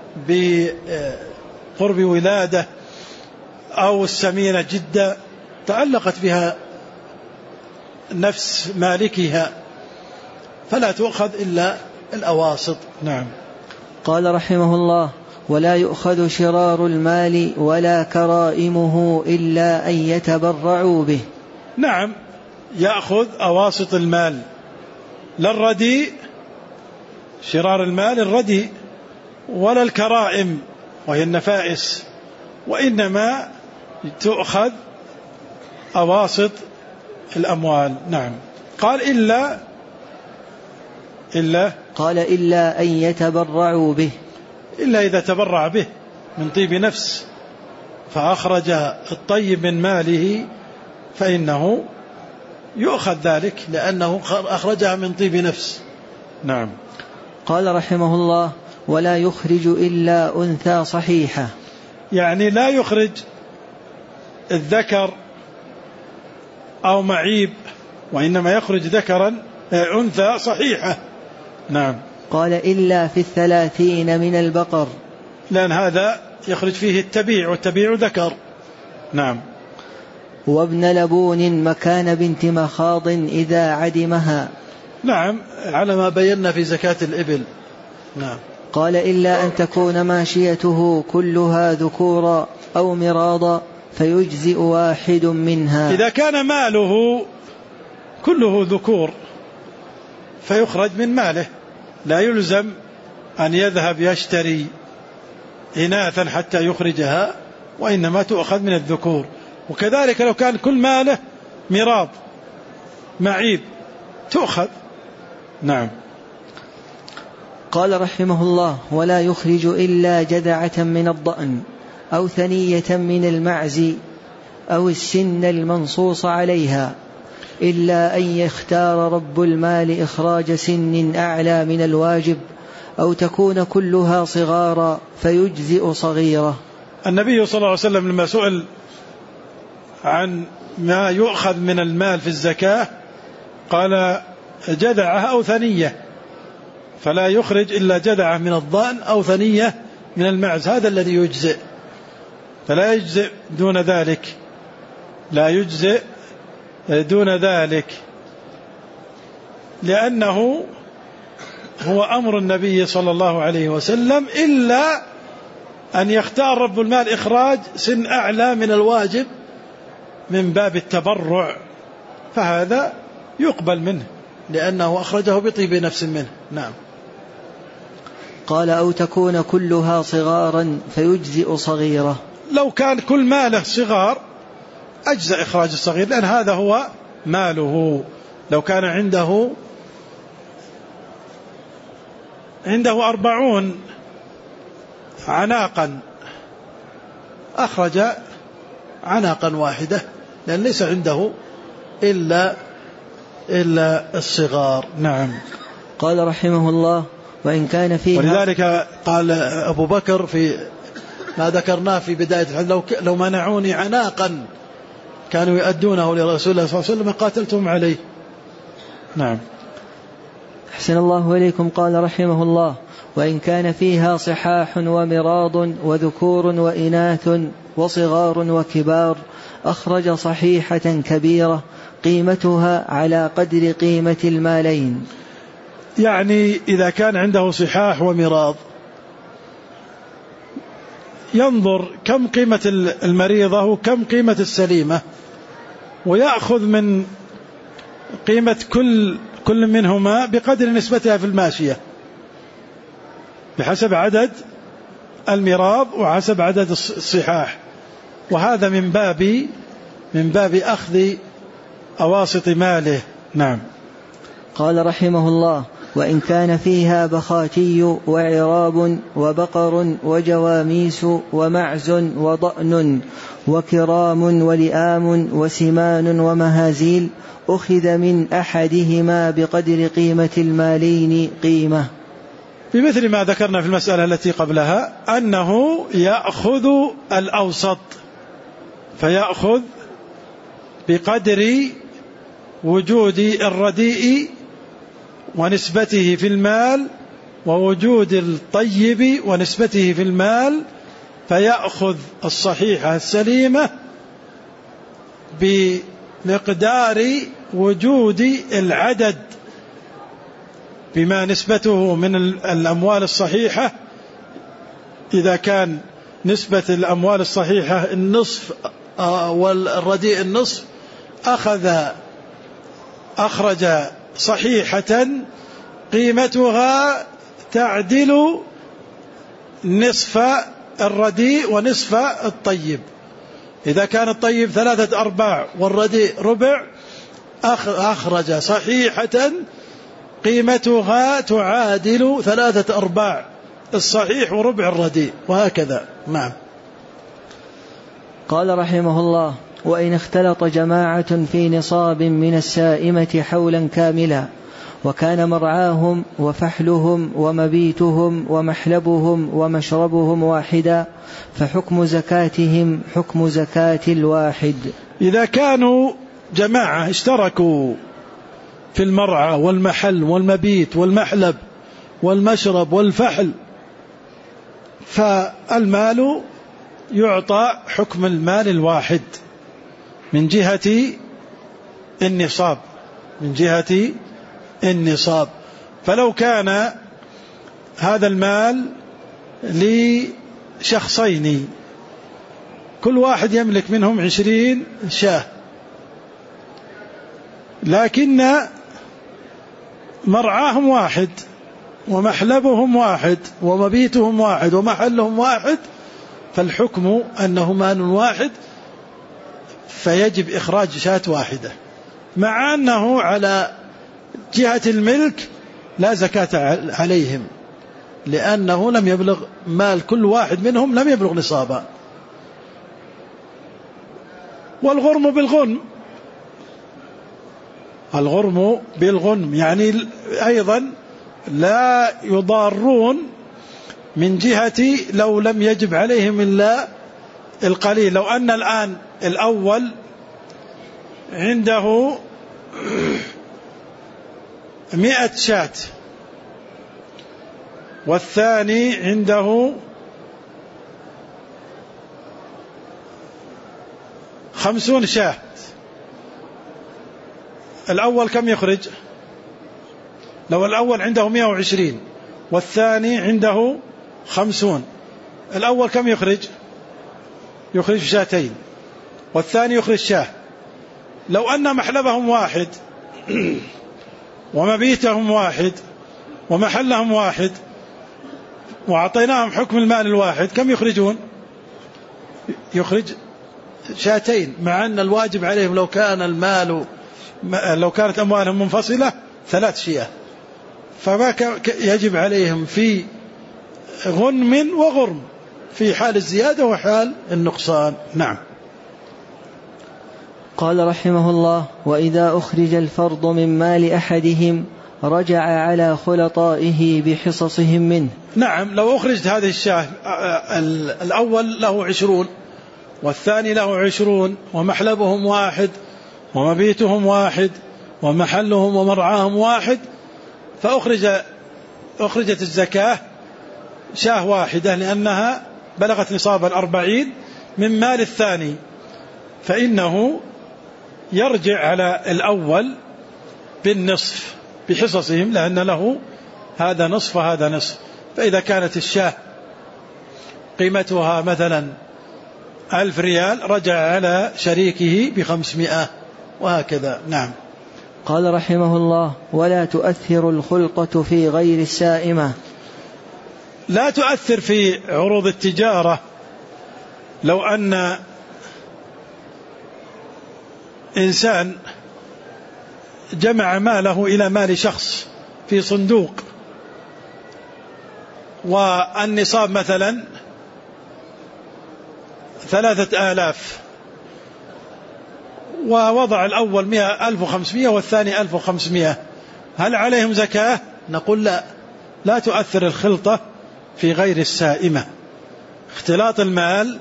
S1: بقرب ولادة أو السمينة جدا تعلقت بها نفس مالكها فلا تؤخذ إلا الأواسط. نعم.
S2: قال رحمه الله: ولا يؤخذ شرار المال ولا كرائمه إلا أن يتبرعوا به.
S1: نعم، يأخذ أواسط المال، لا الرديء، شرار المال الرديء، ولا الكرائم وهي النفائس، وإنما تؤخذ أواسط الأموال. نعم. قال إلا إلا
S2: قال إلا أن يتبرعوا به،
S1: إلا إذا تبرع به من طيب نفس فأخرج الطيب من ماله فإنه يؤخذ ذلك لأنه أخرجها من طيب نفس. نعم.
S2: قال رحمه الله: ولا يخرج إلا أنثى صحيحة،
S1: يعني لا يخرج الذكر أو معيب، وإنما يخرج ذكرا أنثى صحيحة. نعم.
S2: قال إلا في الثلاثين من البقر،
S1: لأن هذا يخرج فيه التبيع، والتبيع ذكر. نعم.
S2: وابن لبون مكان بنت مخاض إذا عدمها.
S1: نعم، على ما بينا في زكاة الإبل. نعم.
S2: قال إلا أن تكون ماشيته كلها ذكورا أو مراضا فيجزئ واحد منها.
S1: إذا كان ماله كله ذكور فيخرج من ماله، لا يلزم أن يذهب يشتري إناثا حتى يخرجها، وإنما تؤخذ من الذكور. وكذلك لو كان كل ماله مراض معيب تؤخذ. نعم.
S2: قال رحمه الله: ولا يخرج إلا جذعة من الضأن أو ثنية من المعز أو السن المنصوص عليها، إلا أن يختار رب المال إخراج سن أعلى من الواجب أو تكون كلها صغارا فيجزئ صغيرة.
S1: النبي صلى الله عليه وسلم لما سئل عن ما يؤخذ من المال في الزكاة قال جذعة أو ثنية، فلا يخرج إلا جذعة من الضأن أو ثنية من المعز، هذا الذي يجزئ، فلا يجزئ دون ذلك، لا يجزئ دون ذلك، لأنه هو أمر النبي صلى الله عليه وسلم، إلا أن يختار رب المال إخراج سن أعلى من الواجب من باب التبرع، فهذا يقبل منه لأنه أخرجه بطيب نفس منه. نعم.
S2: قال أو تكون كلها صغارا فيجزئ صغيرة.
S1: لو كان كل ماله صغار أجزأ إخراج الصغير، لأن هذا هو ماله. لو كان عنده عنده أربعون عناقا أخرج عناقا واحدة، لأن ليس عنده إلا إلا الصغار. نعم.
S2: قال رحمه الله: وإن كان فيها،
S1: ولذلك قال أبو بكر في ما ذكرناه في بداية الحديث: لو لو منعوني عناقا كانوا يؤدونه لرسول الله صلى الله عليه وسلم قاتلتهم عليه. نعم.
S2: أحسن الله إليكم. قال رحمه الله: وإن كان فيها صحاح ومراض وذكور وإناث وصغار وكبار أخرج صحيحة كبيرة قيمتها على قدر قيمة المالين.
S1: يعني إذا كان عنده صحاح ومراض ينظر كم قيمة المريضة وكم قيمة السليمة، ويأخذ من قيمة كل كل منهما بقدر نسبتها في الماشية، بحسب عدد المراض وحسب عدد الصحاح، وهذا من باب من باب أخذ أواسط ماله. نعم.
S2: قال رحمه الله: وإن كان فيها بخاتي وعراب وبقر وجواميس ومعز وضأن وكرام ولئام وسمان ومهازيل أخذ من أحدهما بقدر قيمة المالين قيمة.
S1: بمثل ما ذكرنا في المسألة التي قبلها أنه يأخذ الأوسط، فيأخذ بقدر وجود الرديء ونسبته في المال ووجود الطيب ونسبته في المال، فيأخذ الصحيحة السليمة بمقدار وجود العدد بما نسبته من الأموال الصحيحة. إذا كان نسبة الأموال الصحيحة النصف والرديء النصف، أخذ أخرج صحيحة قيمتها تعدل نصف الرديء ونصف الطيب. إذا كان الطيب ثلاثة أرباع والرديء ربع، أخرج صحيحة قيمتها تعادل ثلاثة أرباع الصحيح وربع الرديء، وهكذا. نعم.
S2: قال رحمه الله: وإن اختلط جماعة في نصاب من السائمة حولا كاملا، وكان مرعاهم وفحلهم ومبيتهم ومحلبهم ومشربهم واحدا، فحكم زكاتهم حكم زكاة الواحد.
S1: إذا كانوا جماعة اشتركوا في المرعى والمحل والمبيت والمحلب والمشرب والفحل، فالمال يعطى حكم المال الواحد من جهة النصاب، من جهة النصاب. فلو كان هذا المال لشخصين كل واحد يملك منهم عشرين شاة، لكن مرعاهم واحد ومحلبهم واحد ومبيتهم واحد ومحلهم واحد، فالحكم أنه مال واحد، فيجب إخراج شاة واحدة، مع أنه على جهة الملك لا زكاة عليهم، لأنه لم يبلغ مال كل واحد منهم لم يبلغ نصابا. والغرم بالغنم، الغرم بالغنم يعني أيضا لا يضارون من جهة لو لم يجب عليهم إلا القليل. لو أن الآن الأول عنده مئة شاة والثاني عنده خمسون شاة، الأول كم يخرج؟ لو الأول عنده مئة وعشرين والثاني عنده خمسون، الأول كم يخرج؟ يخرج شاتين والثاني يخرج شاه. لو أن محلبهم واحد ومبيتهم واحد ومحلهم واحد وأعطيناهم حكم المال الواحد، كم يخرجون؟ يخرج شاتين، مع أن الواجب عليهم لو كان المال لو كانت أموالهم منفصلة ثلاث شياه، فما يجب عليهم في غنم وغرم في حال الزيادة وحال النقصان. نعم.
S2: قال رحمه الله: وإذا أخرج الفرض من مال أحدهم رجع على خلطائه بحصصهم منه.
S1: نعم، لو أخرجت هذه الشاة الأول له عشرون والثاني له عشرون ومحلبهم واحد ومبيتهم واحد ومحلهم ومرعاهم واحد، فأخرج أخرجت الزكاة شاة واحدة لأنها بلغت نصاب الأربعين من مال الثاني، فإنه يرجع على الأول بالنصف بحصصهم، لأن له هذا نصف وهذا نصف. فإذا كانت الشاة قيمتها مثلا ألف ريال رجع على شريكه بخمسمائة، وهكذا. نعم.
S2: قال رحمه الله: ولا تؤثر الخلطة في غير السائمة.
S1: لا تؤثر في عروض التجارة. لو أن إنسان جمع ماله إلى مال شخص في صندوق، والنصاب مثلا ثلاثة آلاف، ووضع الأول مئة ألف وخمسمائة والثاني ألف وخمسمائة، هل عليهم زكاة؟ نقول لا، لا تؤثر الخلطة في غير السائمة. اختلاط المال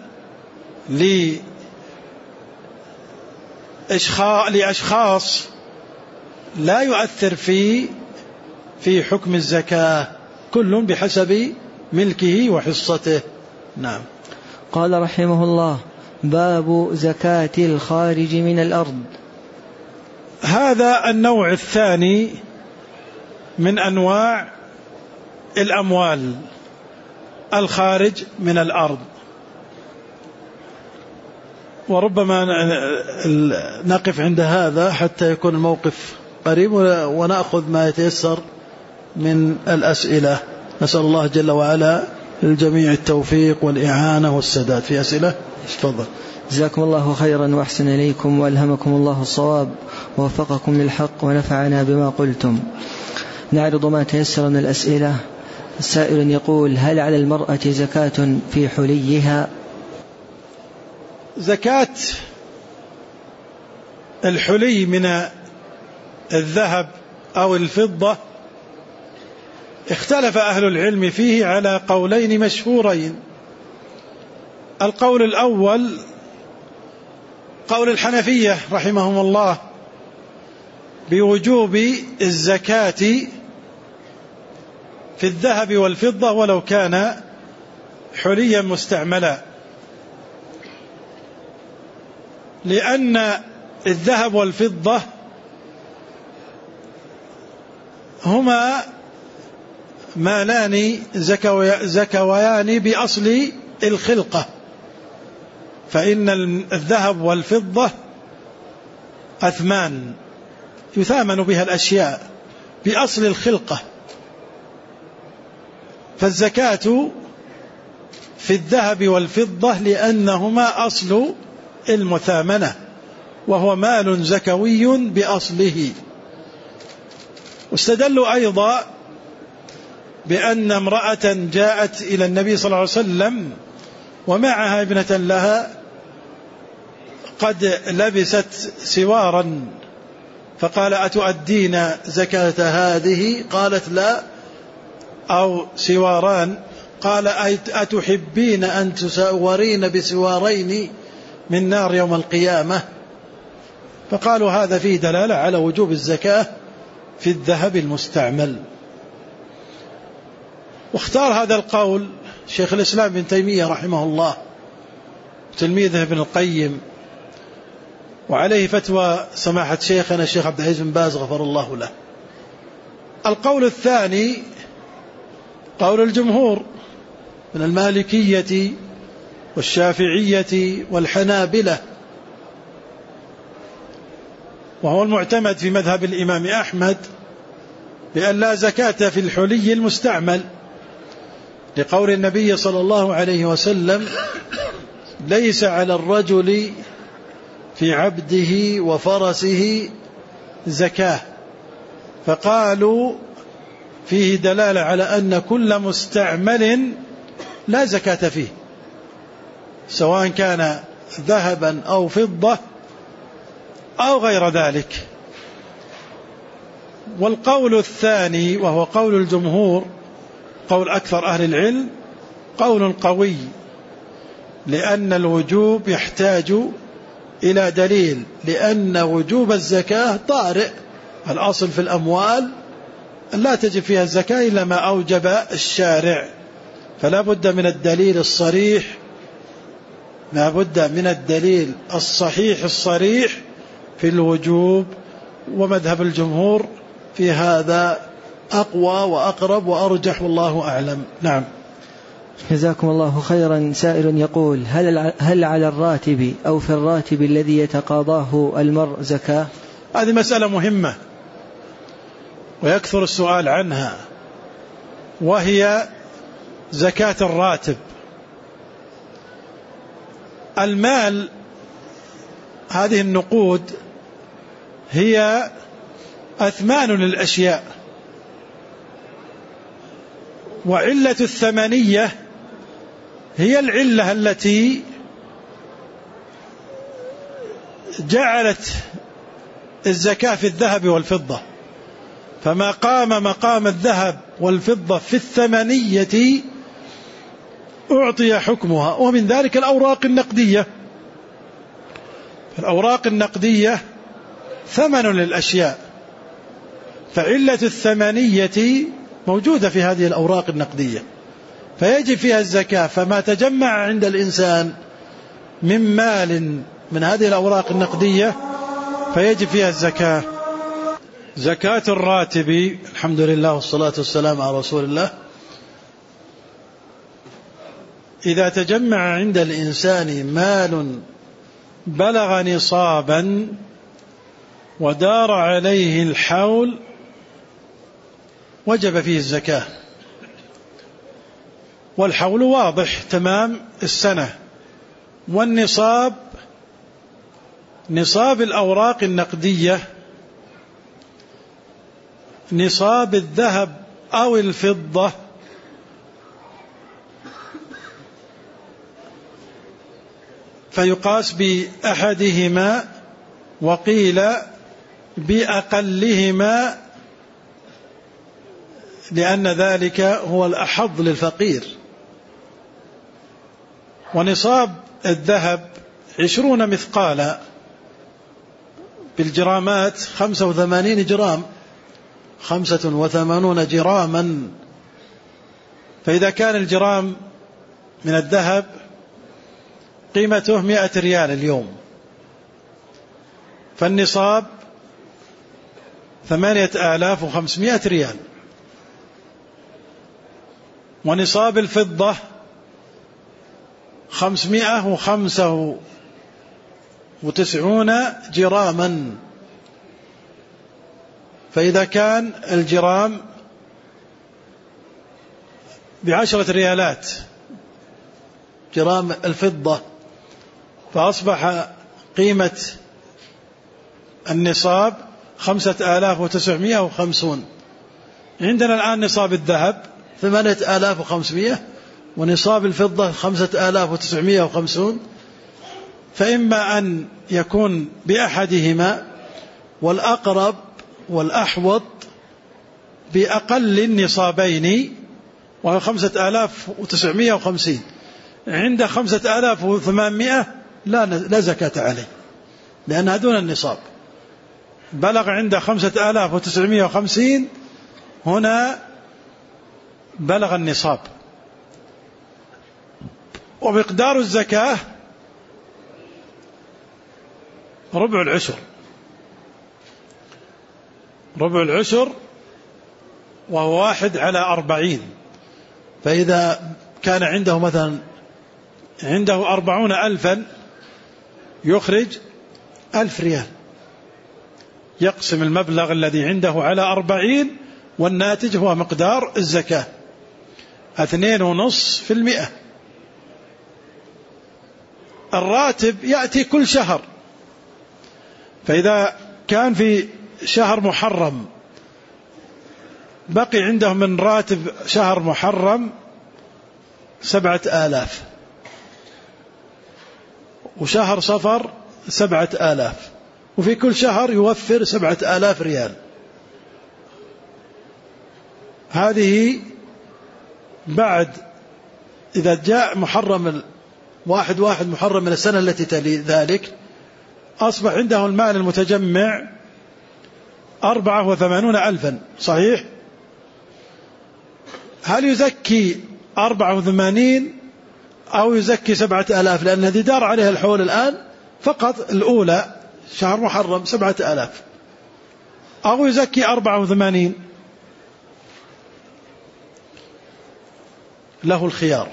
S1: لأشخاص لا يؤثر في في حكم الزكاة، كل بحسب ملكه وحصته. نعم.
S2: قال رحمه الله: باب زكاة الخارج من الأرض.
S1: هذا النوع الثاني من أنواع الأموال الخارج من الأرض. وربما نقف عند هذا حتى يكون الموقف قريب ونأخذ ما يتيسر من الأسئلة. نسأل الله جل وعلا للجميع التوفيق والإعانة والسداد. في أسئلة؟ تفضل.
S2: جزاكم الله خيرا وأحسن إليكم وألهمكم الله الصواب ووفقكم للحق ونفعنا بما قلتم. نعرض ما تيسر من الأسئلة. السائل يقول: هل على المرأة زكاة في حليها؟
S1: زكاة الحلي من الذهب أو الفضة اختلف أهل العلم فيه على قولين مشهورين. القول الأول قول الحنفية رحمهم الله بوجوب الزكاة في الذهب والفضة ولو كان حليا مستعملا، لأن الذهب والفضة هما مالان زكويان بأصل الخلقة، فإن الذهب والفضة أثمان يثامن بها الأشياء بأصل الخلقة، فالزكاة في الذهب والفضة لأنهما أصل المثامنة وهو مال زكوي بأصله. واستدلوا أيضا بأن امرأة جاءت إلى النبي صلى الله عليه وسلم ومعها ابنة لها قد لبست سوارا، فقال: أتؤدين زكاة هذه؟ قالت: لا. أو سواران؟ قال: أتحبين أن تسورين بسوارين من نار يوم القيامة؟ فقالوا هذا فيه دلالة على وجوب الزكاة في الذهب المستعمل. واختار هذا القول شيخ الإسلام ابن تيمية رحمه الله تلميذه ابن القيم، وعليه فتوى سماحة شيخنا الشيخ عبد العزيز بن باز غفر الله له. القول الثاني قول الجمهور من المالكية والشافعية والحنابلة، وهو المعتمد في مذهب الإمام أحمد بأن لا زكاة في الحلي المستعمل، لقول النبي صلى الله عليه وسلم: ليس على الرجل في عبده وفرسه زكاة. فقالوا فيه دلالة على أن كل مستعمل لا زكاة فيه، سواء كان ذهبا أو فضة أو غير ذلك. والقول الثاني وهو قول الجمهور قول أكثر أهل العلم قول قوي، لأن الوجوب يحتاج إلى دليل، لأن وجوب الزكاة طارئ. الأصل في الأموال لا تجب فيها الزكاة إلا ما أوجب الشارع، فلا بد من الدليل الصريح، لا بد من الدليل الصحيح الصريح في الوجوب. ومذهب الجمهور في هذا أقوى وأقرب وأرجح والله أعلم. نعم.
S2: جزاكم الله خيرا. سائل يقول: هل هل على الراتب أو في الراتب الذي يتقاضاه المرء زكاة؟
S1: هذه مسألة مهمة ويكثر السؤال عنها، وهي زكاة الراتب. المال، هذه النقود هي أثمان للأشياء، وعلة الثمنية هي العلة التي جعلت الزكاة في الذهب والفضة، فما قام مقام الذهب والفضة في الثمنية أعطي حكمها. ومن ذلك الأوراق النقدية، الأوراق النقدية ثمن للأشياء، فعلة الثمنية موجودة في هذه الأوراق النقدية فيجب فيها الزكاة. فما تجمع عند الإنسان من مال من هذه الأوراق النقدية فيجب فيها الزكاة. زكاة الراتب.
S3: الحمد لله والصلاة والسلام على رسول الله. إذا تجمع عند الإنسان مال بلغ نصابا ودار عليه الحول وجب فيه الزكاة، والحول واضح تمام السنة، والنصاب نصاب الأوراق النقدية، نصاب الذهب أو الفضة، فيقاس بأحدهما وقيل بأقلهما، لأن ذلك هو الأحظ للفقير. ونصاب الذهب عشرون مثقالا بالجرامات خمسة وثمانين جرام، خمسة وثمانون جراما. فإذا كان الجرام من الذهب قيمته مئة ريال اليوم، فالنصاب ثمانية آلاف وخمسمائة ريال. ونصاب الفضة خمسمائة وخمسة وتسعون جراما. فإذا كان الجرام بعشرة ريالات جرام الفضة، فأصبح قيمة النصاب خمسة آلاف وتسعمائة وخمسون. عندنا الآن نصاب الذهب ثمانية آلاف وخمسمائة، ونصاب الفضة خمسة آلاف وتسعمائة وخمسون. فإما أن يكون بأحدهما، والأقرب والأحوط بأقل النصابين وهو خمسة آلاف وتسعمائة وخمسين. عند خمسة آلاف وثمانمائة لا لا زكاة عليه لأنها دون النصاب. بلغ عند خمسة آلاف وتسعمائة وخمسين هنا بلغ النصاب. ومقدار الزكاة ربع العشر، ربع العشر وهو واحد على أربعين. فإذا كان عنده مثلا عنده أربعون ألفا يخرج ألف ريال، يقسم المبلغ الذي عنده على أربعين، والناتج هو مقدار الزكاة اثنين ونصف في المئة. الراتب يأتي كل شهر، فإذا كان في شهر محرم بقي عنده من راتب شهر محرم سبعة آلاف، وشهر صفر سبعة آلاف، وفي كل شهر يوفر سبعة آلاف ريال. هذه بعد إذا جاء محرم واحد واحد محرم من السنة التي تلي ذلك، أصبح عنده المال المتجمع أربعة وثمانون ألفا. صحيح؟ هل يزكي أربعة وثمانين أو يزكي سبعة آلاف؟ لأن هذه دار عليها الحول الآن فقط الأولى شهر محرم سبعة آلاف، أو يزكي أربعة وثمانين؟ له الخيار،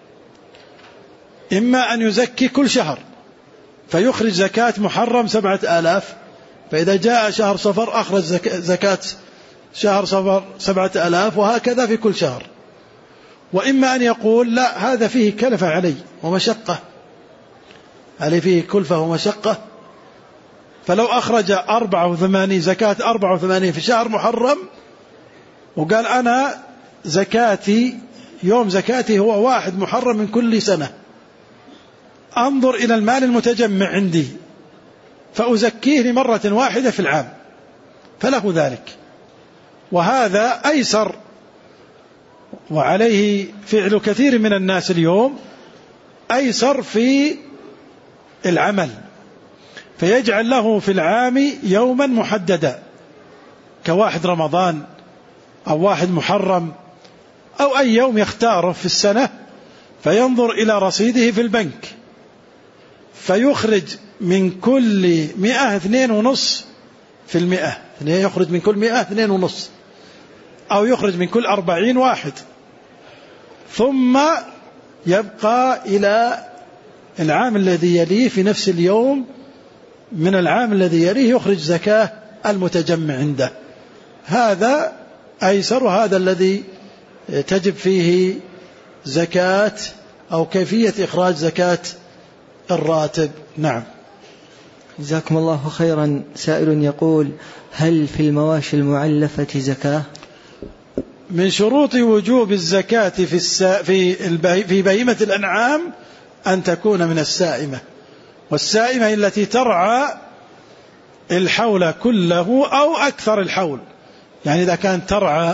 S3: إما أن يزكي كل شهر فيخرج زكاة محرم سبعة آلاف، فإذا جاء شهر صفر أخرج زكاة شهر صفر سبعة آلاف، وهكذا في كل شهر. وإما أن يقول لا، هذا فيه كلفة علي ومشقة، عليه فيه كلفة ومشقة، فلو أخرج أربعة وثمانين زكاة أربعة وثمانين في شهر محرم، وقال أنا زكاتي يوم زكاتي هو واحد محرم من كل سنة، أنظر إلى المال المتجمع عندي فأزكيه لمرة واحدة في العام، فله ذلك. وهذا أيسر، وعليه فعل كثير من الناس اليوم، أيسر في العمل، فيجعل له في العام يوما محددا كواحد رمضان أو واحد محرم أو أي يوم يختاره في السنة، فينظر إلى رصيده في البنك فيخرج من كل مئة اثنين ونصف في المئة، يعني يخرج من كل مئة اثنين ونص، أو يخرج من كل أربعين واحد، ثم يبقى إلى العام الذي يليه في نفس اليوم من العام الذي يليه يخرج زكاة المتجمع عنده. هذا أيسر، هذا الذي تجب فيه زكاة أو كيفية إخراج زكاة الراتب. نعم.
S2: جزاكم الله خيرا. سائل يقول: هل في المواشي المعلفة زكاة؟
S3: من شروط وجوب الزكاة في السا... في البهي... في بهيمة الأنعام أن تكون من السائمة، والسائمة التي ترعى الحول كله أو أكثر الحول. يعني إذا كانت ترعى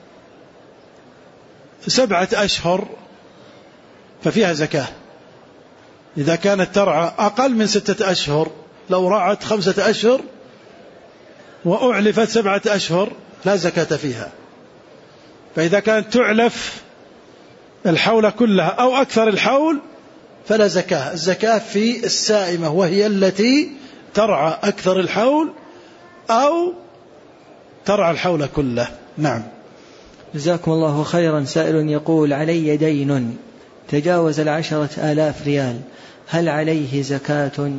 S3: سبعة أشهر ففيها زكاة. إذا كانت ترعى أقل من ستة أشهر، لو رعت خمسة أشهر وأعلفت سبعة أشهر لا زكاة فيها. فإذا كانت تعلف الحول كلها أو أكثر الحول فلا زكاة. الزكاة في السائمة، وهي التي ترعى أكثر الحول أو ترعى الحول كله. نعم.
S2: جزاكم الله خيرا. سائل يقول: علي دين تجاوز العشرة آلاف ريال، هل عليه زكاة؟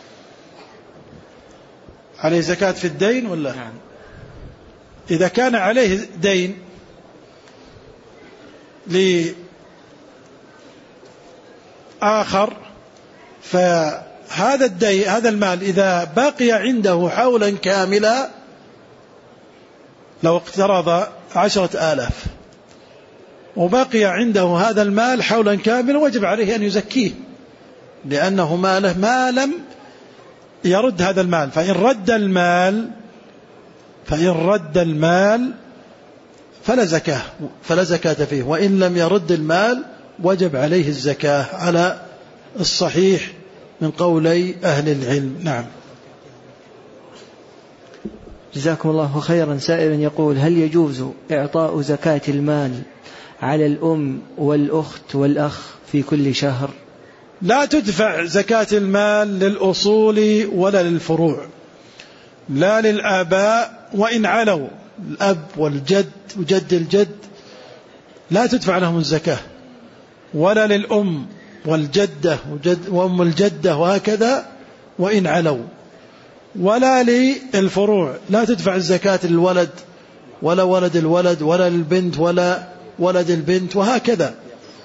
S3: عليه زكاة في الدين ولا؟
S2: نعم.
S3: إذا كان عليه دين لآخر فهذا الدين هذا المال إذا بقي عنده حولا كاملا، لو اقترض عشرة آلاف وبقي عنده هذا المال حولا كاملا وجب عليه أن يزكيه، لأنه ماله ما لم يرد هذا المال. فإن رد المال فإن رد المال فلا زكاة فلا زكاة فيه، وإن لم يرد المال وجب عليه الزكاة على الصحيح من قولي أهل العلم. نعم.
S2: جزاكم الله خيرا. سائل يقول: هل يجوز إعطاء زكاة المال على الأم والأخت والأخ في كل شهر؟
S3: لا تدفع زكاة المال للأصول ولا للفروع، لا للآباء وإن علوا، الأب والجد وجد الجد لا تدفع لهم الزكاة، ولا للأم والجدة وجد وأم الجدة وهكذا وإن علوا، ولا للفروع لا تدفع الزكاة للولد ولا ولد الولد ولا للبنت ولا ولد البنت وهكذا،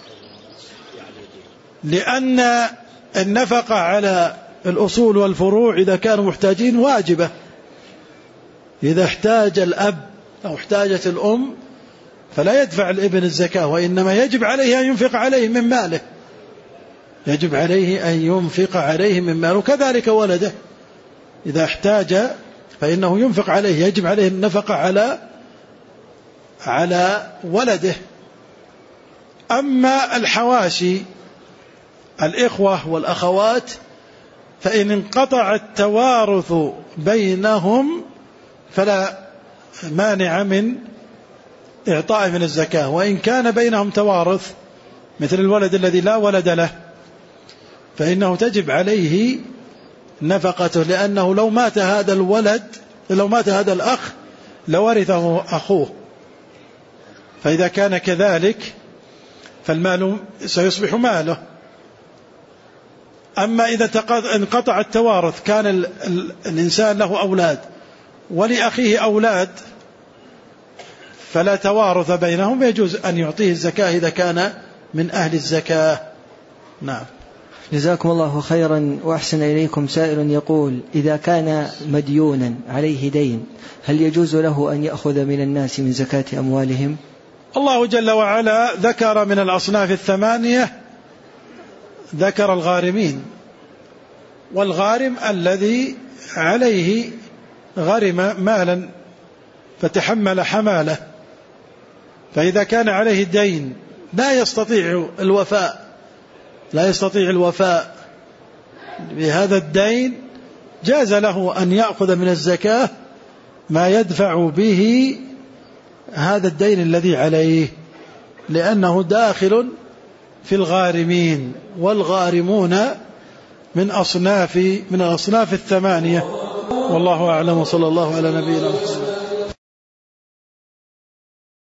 S3: لأن النفقة على الأصول والفروع إذا كانوا محتاجين واجبة. إذا احتاج الأب أو احتاجت الأم فلا يدفع الابن الزكاة، وإنما يجب عليه أن ينفق عليه من ماله، يجب عليه أن ينفق عليه من ماله. كذلك ولده إذا احتاج فإنه ينفق عليه، يجب عليه النفقة على على ولده. أما الحواشي الإخوة والأخوات فإن انقطع التوارث بينهم فلا مانع من إعطاء من الزكاة، وإن كان بينهم توارث مثل الولد الذي لا ولد له فإنه تجب عليه نفقته، لأنه لو مات هذا الولد لو مات هذا الأخ لورثه أخوه، فإذا كان كذلك فالمال سيصبح ماله. أما إذا انقطع التوارث كان ال ال الإنسان له أولاد ولأخيه أولاد فلا توارث بينهم، يجوز أن يعطيه الزكاة إذا كان من أهل الزكاة. نعم.
S2: جزاكم الله خيرا وأحسن إليكم. سائل يقول: إذا كان مديونا عليه دين هل يجوز له أن يأخذ من الناس من زكاة أموالهم؟
S3: الله جل وعلا ذكر من الأصناف الثمانية، ذكر الغارمين، والغارم الذي عليه غرم مالا فتحمل حماله، فإذا كان عليه دين لا يستطيع الوفاء لا يستطيع الوفاء بهذا الدين، جاز له أن يأخذ من الزكاة ما يدفع به هذا الدين الذي عليه، لأنه داخل في الغارمين، والغارمون من أصناف من الأصناف الثمانية والله أعلم، وصلى الله على نبينا محمد.